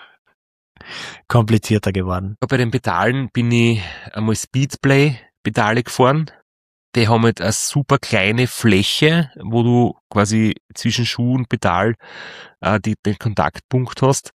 komplizierter geworden. Bei den Pedalen bin ich einmal Speedplay-Pedale gefahren. Die haben halt eine super kleine Fläche, wo du quasi zwischen Schuh und Pedal äh, die, den Kontaktpunkt hast.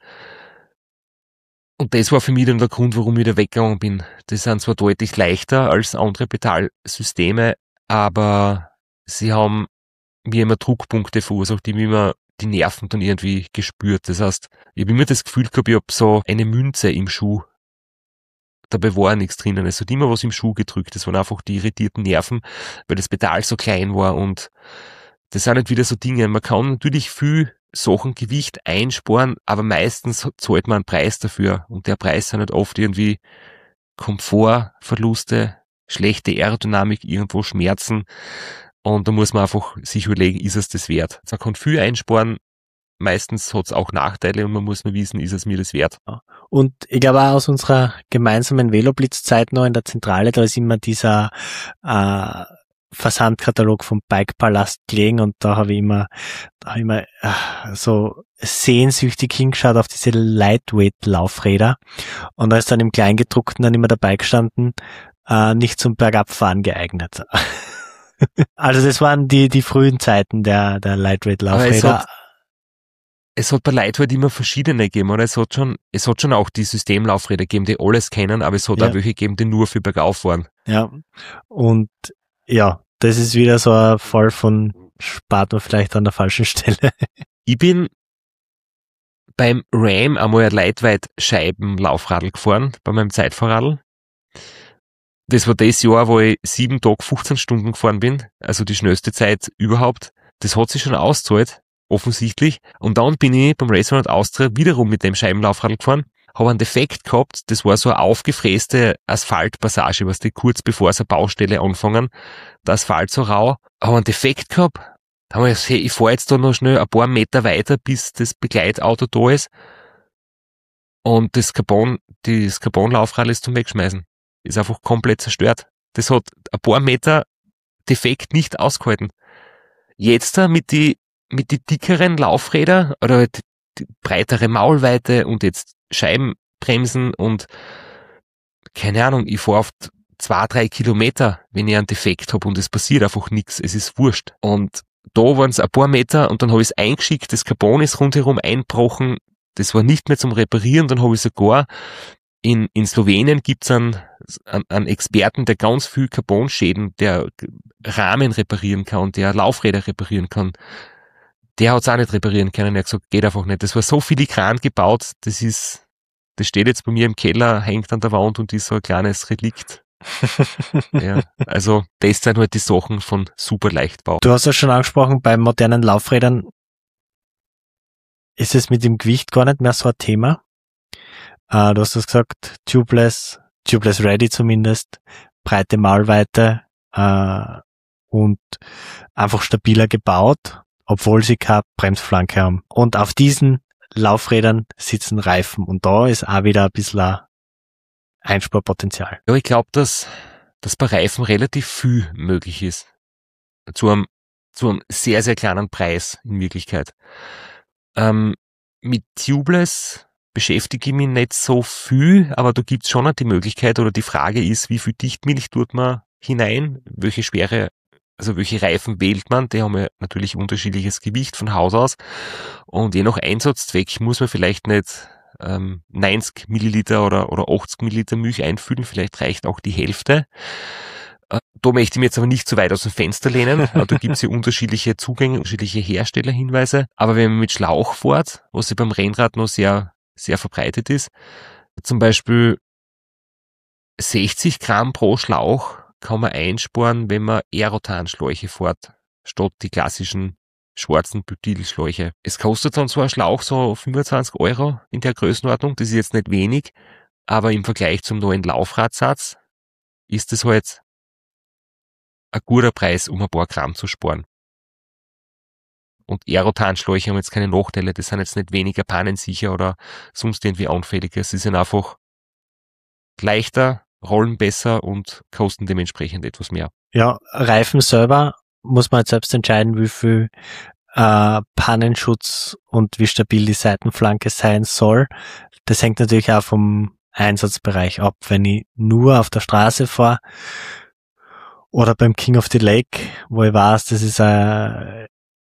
Und das war für mich dann der Grund, warum ich da weggegangen bin. Die sind zwar deutlich leichter als andere Pedalsysteme, aber sie haben mir immer Druckpunkte verursacht, die mir immer die Nerven dann irgendwie gespürt. Das heißt, ich habe immer das Gefühl gehabt, ich habe so eine Münze im Schuh. Dabei war nichts drinnen. Es hat immer was im Schuh gedrückt. Das waren einfach die irritierten Nerven, weil das Pedal so klein war und das sind halt wieder so Dinge. Man kann natürlich viel Sachen Gewicht einsparen, aber meistens zahlt man einen Preis dafür. Und der Preis sind halt oft irgendwie Komfortverluste, schlechte Aerodynamik, irgendwo Schmerzen. Und da muss man einfach sich überlegen, ist es das wert? Man kann viel einsparen, meistens hat es auch Nachteile und man muss nur wissen, ist es mir das wert? Und ich glaube auch aus unserer gemeinsamen Veloblitz-Zeit noch in der Zentrale, da ist immer dieser äh, Versandkatalog vom Bike-Palast gelegen und da habe ich immer, da habe ich immer äh, so sehnsüchtig hingeschaut auf diese Lightweight-Laufräder und da ist dann im Kleingedruckten dann immer dabei gestanden, äh, nicht zum Bergabfahren geeignet. Also das waren die die frühen Zeiten der der Lightweight-Laufräder. Es hat bei Lightweight immer verschiedene gegeben, oder? Es hat schon, es hat schon auch die Systemlaufräder gegeben, die alles kennen, aber es hat Ja. auch welche gegeben, die nur für bergauf waren. Ja, und ja, das ist wieder so ein Fall von spart man vielleicht an der falschen Stelle. Ich bin beim Ram einmal ein Lightweight-Scheibenlaufradl gefahren, bei meinem Zeitfahrradl. Das war das Jahr, wo ich sieben Tage fünfzehn Stunden gefahren bin, also die schnellste Zeit überhaupt. Das hat sich schon ausgezahlt, offensichtlich. Und dann bin ich beim Race Around Austria wiederum mit dem Scheibenlaufradl gefahren, habe einen Defekt gehabt, das war so eine aufgefräste Asphaltpassage, was die kurz bevor so eine Baustelle anfangen, der Asphalt so rau, habe einen Defekt gehabt, da habe ich gesagt, hey, ich fahre jetzt da noch schnell ein paar Meter weiter, bis das Begleitauto da ist und das Carbon, das Carbon-Laufradl ist zum Wegschmeißen. Ist einfach komplett zerstört. Das hat ein paar Meter Defekt nicht ausgehalten. Jetzt mit die mit die dickeren Laufräder oder die, die breitere Maulweite und jetzt Scheibenbremsen und keine Ahnung, ich fahre oft zwei, drei Kilometer, wenn ich einen Defekt habe und es passiert einfach nichts, es ist wurscht. Und da waren es ein paar Meter und dann habe ich es eingeschickt, das Carbon ist rundherum eingebrochen, das war nicht mehr zum Reparieren, dann habe ich sogar in, in Slowenien gibt's einen, einen, einen Experten, der ganz viel Carbonschäden, der Rahmen reparieren kann, der Laufräder reparieren kann. Der hat's auch nicht reparieren können. Er hat gesagt, geht einfach nicht. Das war so filigran gebaut, das ist, das steht jetzt bei mir im Keller, hängt an der Wand und ist so ein kleines Relikt. Ja, also das sind halt die Sachen von super Leichtbau. Du hast ja schon angesprochen, bei modernen Laufrädern ist es mit dem Gewicht gar nicht mehr so ein Thema. Uh, du hast das gesagt, tubeless, tubeless ready zumindest, breite Maulweite uh, und einfach stabiler gebaut, obwohl sie keine Bremsflanke haben. Und auf diesen Laufrädern sitzen Reifen und da ist auch wieder ein bisschen ein Einsparpotenzial. Ja, ich glaube, dass, dass bei Reifen relativ viel möglich ist. Zu einem, zu einem sehr, sehr kleinen Preis in Wirklichkeit. Ähm, mit Tubeless beschäftige ich mich nicht so viel, aber da gibt's schon die Möglichkeit oder die Frage ist, wie viel Dichtmilch tut man hinein, welche schwere, also welche Reifen wählt man, die haben ja natürlich unterschiedliches Gewicht von Haus aus und je nach Einsatzzweck muss man vielleicht nicht ähm, neunzig Milliliter oder, oder achtzig Milliliter Milch einfüllen, vielleicht reicht auch die Hälfte. Äh, da möchte ich mich jetzt aber nicht zu weit aus dem Fenster lehnen, da gibt's ja unterschiedliche Zugänge, unterschiedliche Herstellerhinweise, aber wenn man mit Schlauch fährt, was ja beim Rennrad noch sehr sehr verbreitet ist. Zum Beispiel sechzig Gramm pro Schlauch kann man einsparen, wenn man Aerotan-Schläuche fährt, statt die klassischen schwarzen Butylschläuche. Es kostet dann so ein Schlauch so fünfundzwanzig Euro in der Größenordnung. Das ist jetzt nicht wenig, aber im Vergleich zum neuen Laufradsatz ist es halt ein guter Preis, um ein paar Gramm zu sparen. Und Aerotan-Schläuche haben jetzt keine Nachteile, das sind jetzt nicht weniger pannensicher oder sonst irgendwie anfälliger. Sie sind einfach leichter, rollen besser und kosten dementsprechend etwas mehr. Ja, Reifen selber muss man jetzt selbst entscheiden, wie viel äh, Pannenschutz und wie stabil die Seitenflanke sein soll. Das hängt natürlich auch vom Einsatzbereich ab. Wenn ich nur auf der Straße fahre oder beim King of the Lake, wo ich weiß, das ist eine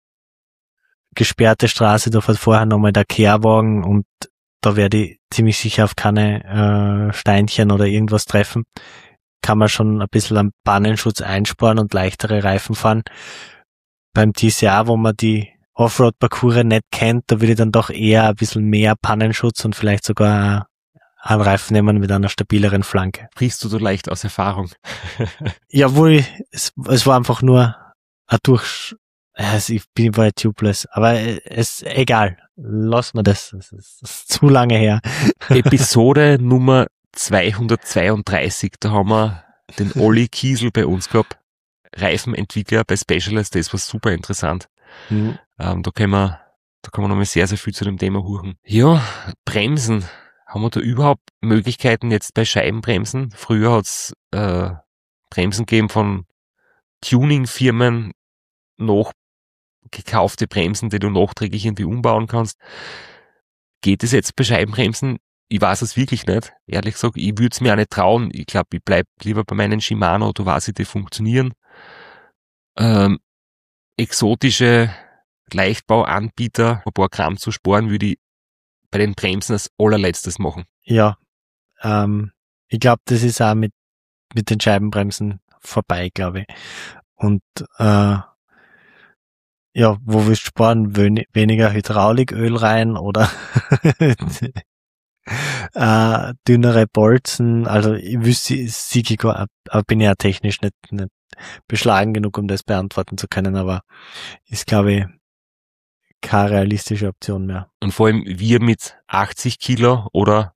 gesperrte Straße, da fährt vorher nochmal der Kehrwagen und da werde ich ziemlich sicher auf keine äh, Steinchen oder irgendwas treffen, kann man schon ein bisschen am Pannenschutz einsparen und leichtere Reifen fahren. Beim T C R, wo man die Offroad-Parcours nicht kennt, da würde ich dann doch eher ein bisschen mehr Pannenschutz und vielleicht sogar einen Reifen nehmen mit einer stabileren Flanke. Sprichst du so leicht aus Erfahrung? Jawohl, es, es war einfach nur ein durch Also ich bin bei Tubeless, aber es egal. Lass mal das. Das ist, das ist zu lange her. Episode Nummer zweihundertzweiunddreißig, da haben wir den Olli Kiesel bei uns gehabt, Reifenentwickler bei Specialized, das war super interessant. Hm. Ähm, da können wir, da kann man nochmal sehr, sehr viel zu dem Thema hören. Ja, Bremsen. Haben wir da überhaupt Möglichkeiten jetzt bei Scheibenbremsen? Früher hat's äh, Bremsen gegeben von Tuning-Firmen, noch gekaufte Bremsen, die du nachträglich irgendwie umbauen kannst. Geht es jetzt bei Scheibenbremsen? Ich weiß es wirklich nicht. Ehrlich gesagt, ich würde es mir auch nicht trauen. Ich glaube, ich bleib lieber bei meinen Shimano, da weiß ich, die funktionieren. Ähm, exotische Leichtbauanbieter, ein paar Gramm zu sparen, würde ich bei den Bremsen als allerletztes machen. Ja, ähm, ich glaube, das ist auch mit, mit den Scheibenbremsen vorbei, glaube ich. Und äh, ja, wo willst du sparen? Wen weniger Hydrauliköl rein oder äh, dünnere Bolzen? Also ich wüsste, Sigico, aber bin ja technisch nicht, nicht beschlagen genug, um das beantworten zu können, aber ist, glaube ich, keine realistische Option mehr. Und vor allem wir mit achtzig Kilo oder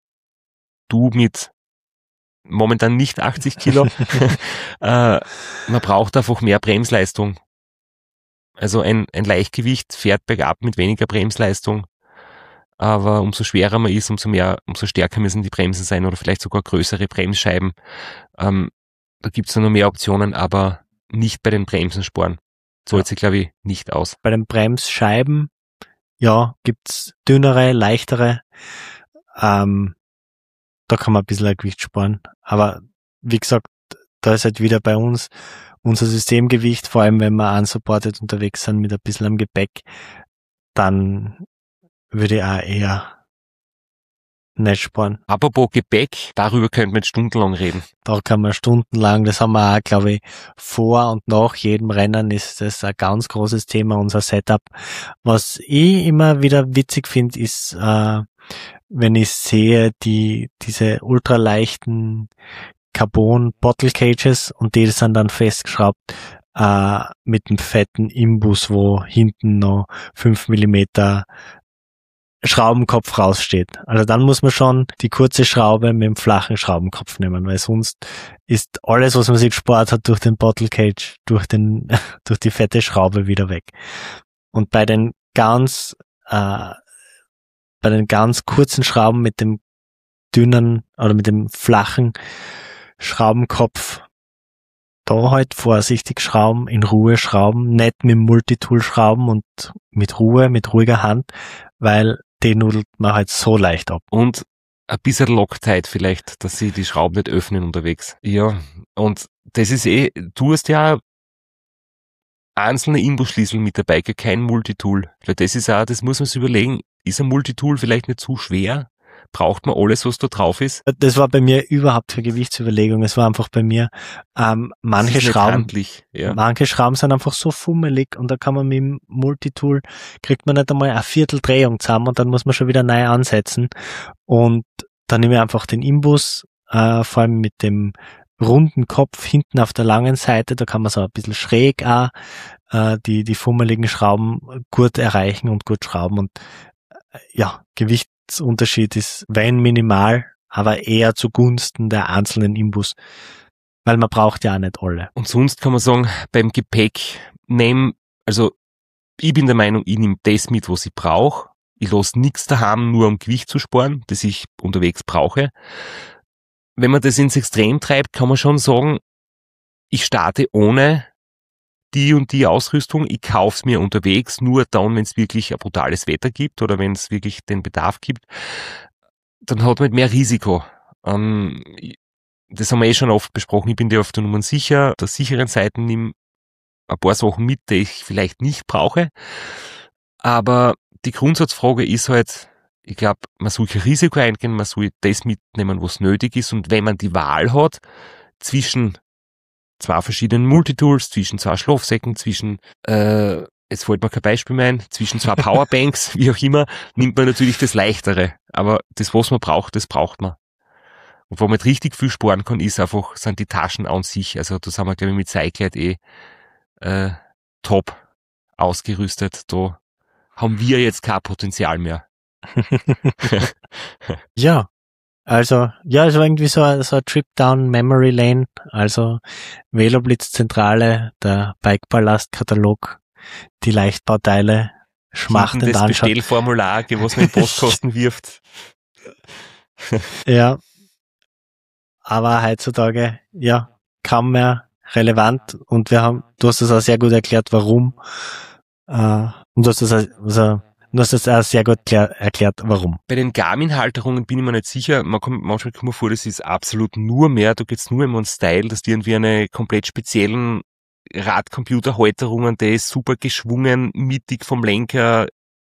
du mit momentan nicht achtzig Kilo, äh, man braucht einfach mehr Bremsleistung. Also ein, ein Leichtgewicht fährt bergab mit weniger Bremsleistung, aber umso schwerer man ist, umso mehr, umso stärker müssen die Bremsen sein oder vielleicht sogar größere Bremsscheiben. Ähm, da gibt's noch mehr Optionen, aber nicht bei den Bremsen sparen. Zahlt sich, glaube ich, nicht aus. Bei den Bremsscheiben, ja, gibt's dünnere, leichtere. Ähm, da kann man ein bisschen ein Gewicht sparen. Aber wie gesagt, da ist halt wieder bei uns unser Systemgewicht, vor allem wenn wir unsupported unterwegs sind mit ein bisschen am Gepäck, dann würde ich auch eher nicht sparen. Apropos Gepäck, darüber könnten wir jetzt stundenlang reden. Da kann man stundenlang, das haben wir auch, glaube ich, vor und nach jedem Rennen ist das ein ganz großes Thema, unser Setup. Was ich immer wieder witzig finde, ist, äh, wenn ich sehe, die diese ultraleichten Carbon Bottle Cages und die sind dann festgeschraubt äh, mit einem fetten Imbus, wo hinten noch fünf Millimeter Schraubenkopf raussteht. Also dann muss man schon die kurze Schraube mit dem flachen Schraubenkopf nehmen, weil sonst ist alles, was man sich gespart hat durch den Bottle Cage, durch den durch die fette Schraube wieder weg. Und bei den ganz äh, bei den ganz kurzen Schrauben mit dem dünnen oder mit dem flachen Schraubenkopf, da halt vorsichtig schrauben, in Ruhe schrauben, nicht mit dem Multitool schrauben und mit Ruhe, mit ruhiger Hand, weil die nudelt man halt so leicht ab. Und ein bisschen Loctite vielleicht, dass sie die Schrauben nicht öffnen unterwegs. Ja, und das ist eh, du hast ja einzelne Imbusschlüssel mit dabei, kein Multitool. Weil das ist auch, das muss man sich überlegen, ist ein Multitool vielleicht nicht zu schwer? Braucht man alles, was da drauf ist? Das war bei mir überhaupt für Gewichtsüberlegung. Es war einfach bei mir, ähm, manche Schrauben, handlich, ja. manche Schrauben sind einfach so fummelig und da kann man mit dem Multitool, kriegt man nicht einmal eine Vierteldrehung zusammen und dann muss man schon wieder neu ansetzen. Und dann nehme ich einfach den Imbus, äh, vor allem mit dem runden Kopf hinten auf der langen Seite, da kann man so ein bisschen schräg auch, äh, die, die fummeligen Schrauben gut erreichen und gut schrauben und, äh, ja, Gewichtsunterschied ist, wenn minimal, aber eher zugunsten der einzelnen Imbus, weil man braucht ja auch nicht alle. Und sonst kann man sagen, beim Gepäck nehmen, also ich bin der Meinung, ich nehme das mit, was ich brauche. Ich lasse nichts daheim, nur um Gewicht zu sparen, das ich unterwegs brauche. Wenn man das ins Extrem treibt, kann man schon sagen, ich starte ohne die und die Ausrüstung, ich kaufe es mir unterwegs, nur dann, wenn es wirklich ein brutales Wetter gibt oder wenn es wirklich den Bedarf gibt, dann hat man mehr Risiko. Ähm, das haben wir eh schon oft besprochen, ich bin dir auf der Nummer sicher, der sicheren Seite nehme ein paar Sachen mit, die ich vielleicht nicht brauche, aber die Grundsatzfrage ist halt, ich glaube, man soll kein Risiko eingehen, man soll das mitnehmen, was nötig ist. Und wenn man die Wahl hat zwischen zwei verschiedenen Multitools, zwischen zwei Schlafsäcken, zwischen, äh, jetzt fällt mir kein Beispiel mehr ein, zwischen zwei Powerbanks, wie auch immer, nimmt man natürlich das Leichtere. Aber das, was man braucht, das braucht man. Und wo man richtig viel sparen kann, ist einfach, sind die Taschen an sich. Also da sind wir, glaube ich, mit Cyclide eh äh, top. ausgerüstet. Da haben wir jetzt kein Potenzial mehr. Ja, also, ja, es war irgendwie so ein, so ein Trip down Memory Lane, also Veloblitz-Zentrale, der Bikeballast-Katalog, die Leichtbauteile schmachtend das anschauen. Bestellformular, was man in Postkosten wirft. Ja, aber heutzutage, ja, kaum mehr relevant und wir haben, du hast das auch sehr gut erklärt, warum, äh, und du hast das also, du hast das auch sehr gut klär, erklärt, warum. Bei den Garmin-Halterungen bin ich mir nicht sicher. Man kommt, manchmal kommt mir vor, das ist absolut nur mehr, da geht's nur um einen Style, dass die irgendwie eine komplett speziellen Radcomputerhalterungen, der ist super geschwungen, mittig vom Lenker,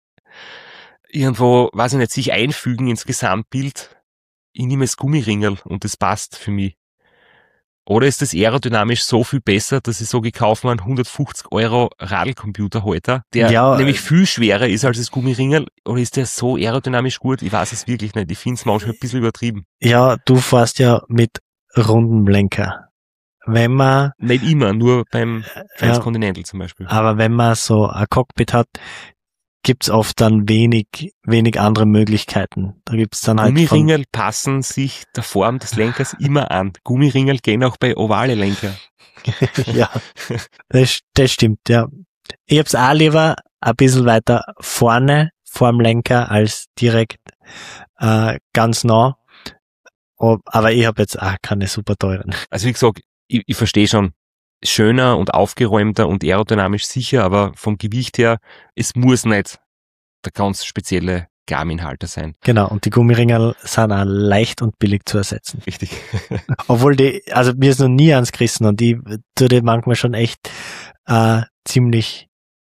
irgendwo, weiß ich nicht, sich einfügen ins Gesamtbild. Ich nehme das Gummiringel und das passt für mich. Oder ist das aerodynamisch so viel besser, dass ich sage, ich kaufe mir einen hundertfünfzig Euro Radlcomputerhalter, der Ja, nämlich viel schwerer ist als das Gummiringel? Oder ist der so aerodynamisch gut? Ich weiß es wirklich nicht. Ich finde es manchmal ein bisschen übertrieben. Ja, du fährst ja mit rundem Lenker. Wenn man, Nicht immer, nur beim Transcontinental ja, zum Beispiel. aber wenn man so ein Cockpit hat, gibt's oft dann wenig, wenig andere Möglichkeiten. Da gibt's dann halt Gummiringel passen sich der Form des Lenkers immer an. Gummiringel gehen auch bei ovale Lenker. Ja, das, das stimmt, ja. Ich hab's auch lieber ein bisschen weiter vorne vorm Lenker als direkt äh, ganz nah. Aber ich habe jetzt auch keine super teuren. Also wie gesagt, ich, ich verstehe schon, schöner und aufgeräumter und aerodynamisch sicher, aber vom Gewicht her, es muss nicht der ganz spezielle Garmin-Halter sein. Genau, und die Gummiringel sind auch leicht und billig zu ersetzen. Richtig. Obwohl die, also mir ist noch nie ans gerissen und die tut die manchmal schon echt äh, ziemlich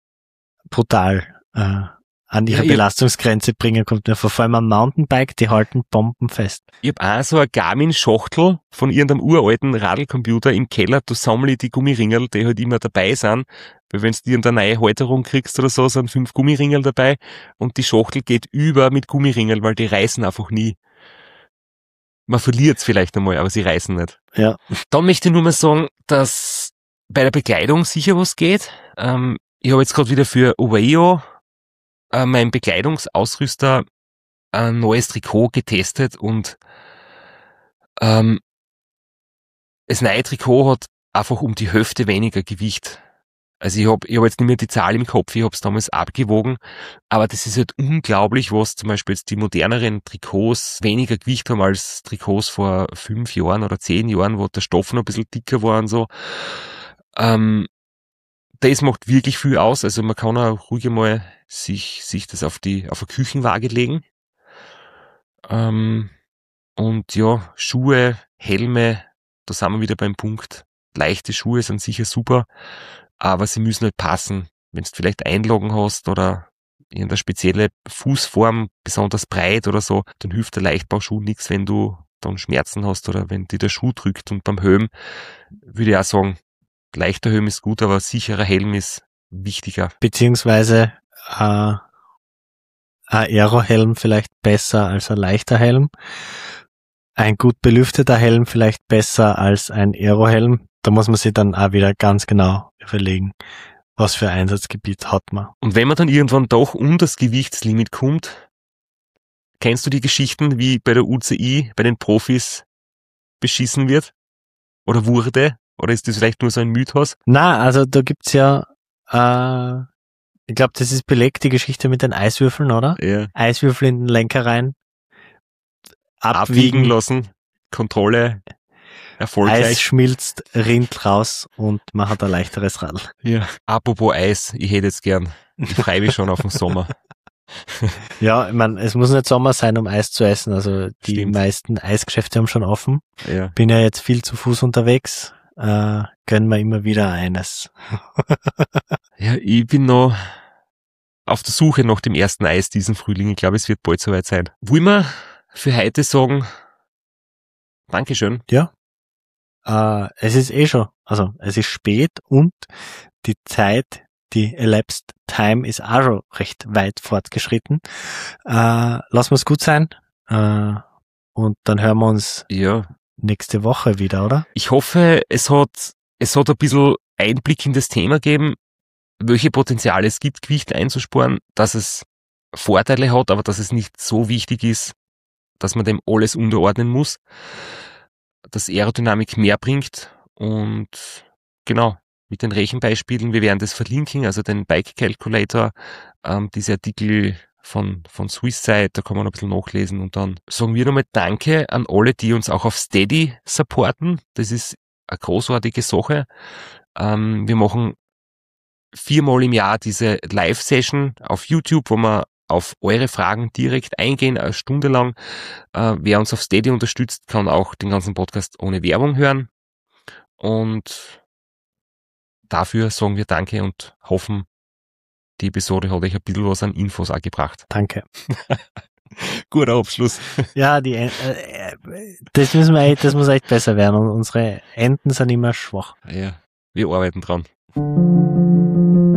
brutal äh, an ihre ja, Belastungsgrenze bringen, kommt mir vor. Vor allem am Mountainbike, die halten bombenfest. Ich habe auch so eine Garmin-Schachtel von irgendeinem uralten Radlcomputer im Keller, da sammle ich die Gummiringel, die halt immer dabei sind, weil wenn du irgendeine neue Halterung kriegst oder so, sind fünf Gummiringel dabei und die Schachtel geht über mit Gummiringel, weil die reißen einfach nie. Man verliert's vielleicht einmal, aber sie reißen nicht. Ja. Dann möchte ich nur mal sagen, dass bei der Bekleidung sicher was geht. Ähm, ich habe jetzt gerade wieder für Oveo äh, mein Bekleidungsausrüster ein neues Trikot getestet und ähm, das neue Trikot hat einfach um die Hälfte weniger Gewicht. Also ich habe ich hab jetzt nicht mehr die Zahl im Kopf, ich habe es damals abgewogen, aber das ist halt unglaublich, was zum Beispiel jetzt die moderneren Trikots weniger Gewicht haben als Trikots vor fünf Jahren oder zehn Jahren, wo der Stoff noch ein bisschen dicker war und so. Ähm, das macht wirklich viel aus, also man kann auch ruhig mal sich, sich das auf die, auf eine Küchenwaage legen. Ähm, und ja, Schuhe, Helme, da sind wir wieder beim Punkt. Leichte Schuhe sind sicher super, aber sie müssen halt passen. Wenn du vielleicht Einlagen hast oder irgendeine spezielle Fußform, besonders breit oder so, dann hilft der Leichtbauschuh nichts, wenn du dann Schmerzen hast oder wenn dir der Schuh drückt. Und beim Helm würde ich auch sagen, leichter Helm ist gut, aber sicherer Helm ist wichtiger. Beziehungsweise äh, ein Aerohelm vielleicht besser als ein leichter Helm. Ein gut belüfteter Helm vielleicht besser als ein Aerohelm. Da muss man sich dann auch wieder ganz genau überlegen, was für ein Einsatzgebiet hat man. Und wenn man dann irgendwann doch unter das Gewichtslimit kommt, kennst du die Geschichten, wie bei der U C I bei den Profis beschissen wird? Oder wurde? Oder ist das vielleicht nur so ein Mythos? Na, also da gibt's ja, äh, ich glaube, das ist belegt, die Geschichte mit den Eiswürfeln, oder? Ja. Eiswürfel in den Lenker rein, Abwiegen abwiegen, lassen, Kontrolle, erfolgreich. Eis schmilzt, rinnt raus und man hat ein leichteres Radl. Ja. Apropos Eis, ich hätte jetzt gern. Ich freue mich schon auf den Sommer. Ja, ich meine, es muss nicht Sommer sein, um Eis zu essen. Also die Stimmt. meisten Eisgeschäfte haben schon offen. Ja. Bin ja jetzt viel zu Fuß unterwegs. Äh, gönnen wir immer wieder eines. Ja, ich bin noch auf der Suche nach dem ersten Eis diesen Frühling. Ich glaube, es wird bald soweit sein. Wollen wir für heute sagen, Dankeschön. Ja. Äh, es ist eh schon, also es ist spät und die Zeit, die elapsed time ist auch schon recht weit fortgeschritten. Äh, lassen wir es gut sein. Äh, und dann hören wir uns Ja. nächste Woche wieder, oder? Ich hoffe, es hat, es hat ein bisschen Einblick in das Thema gegeben. welche Potenziale es gibt, Gewicht einzusparen, dass es Vorteile hat, aber dass es nicht so wichtig ist, dass man dem alles unterordnen muss, dass Aerodynamik mehr bringt und genau, mit den Rechenbeispielen, wir werden das verlinken, also den Bike Calculator, ähm, diese Artikel von, von Swisside, da kann man ein bisschen nachlesen und dann sagen wir nochmal Danke an alle, die uns auch auf Steady supporten, das ist eine großartige Sache. Ähm, wir machen viermal im Jahr diese Live-Session auf YouTube, wo wir auf eure Fragen direkt eingehen, eine Stunde lang. Äh, wer uns auf Steady unterstützt, kann auch den ganzen Podcast ohne Werbung hören. Und dafür sagen wir Danke und hoffen, die Episode hat euch ein bisschen was an Infos auch gebracht. Danke. Guter Abschluss. Ja, die äh, das müssen wir echt, das muss echt besser werden. Und unsere Enden sind immer schwach. Ja, wir arbeiten dran.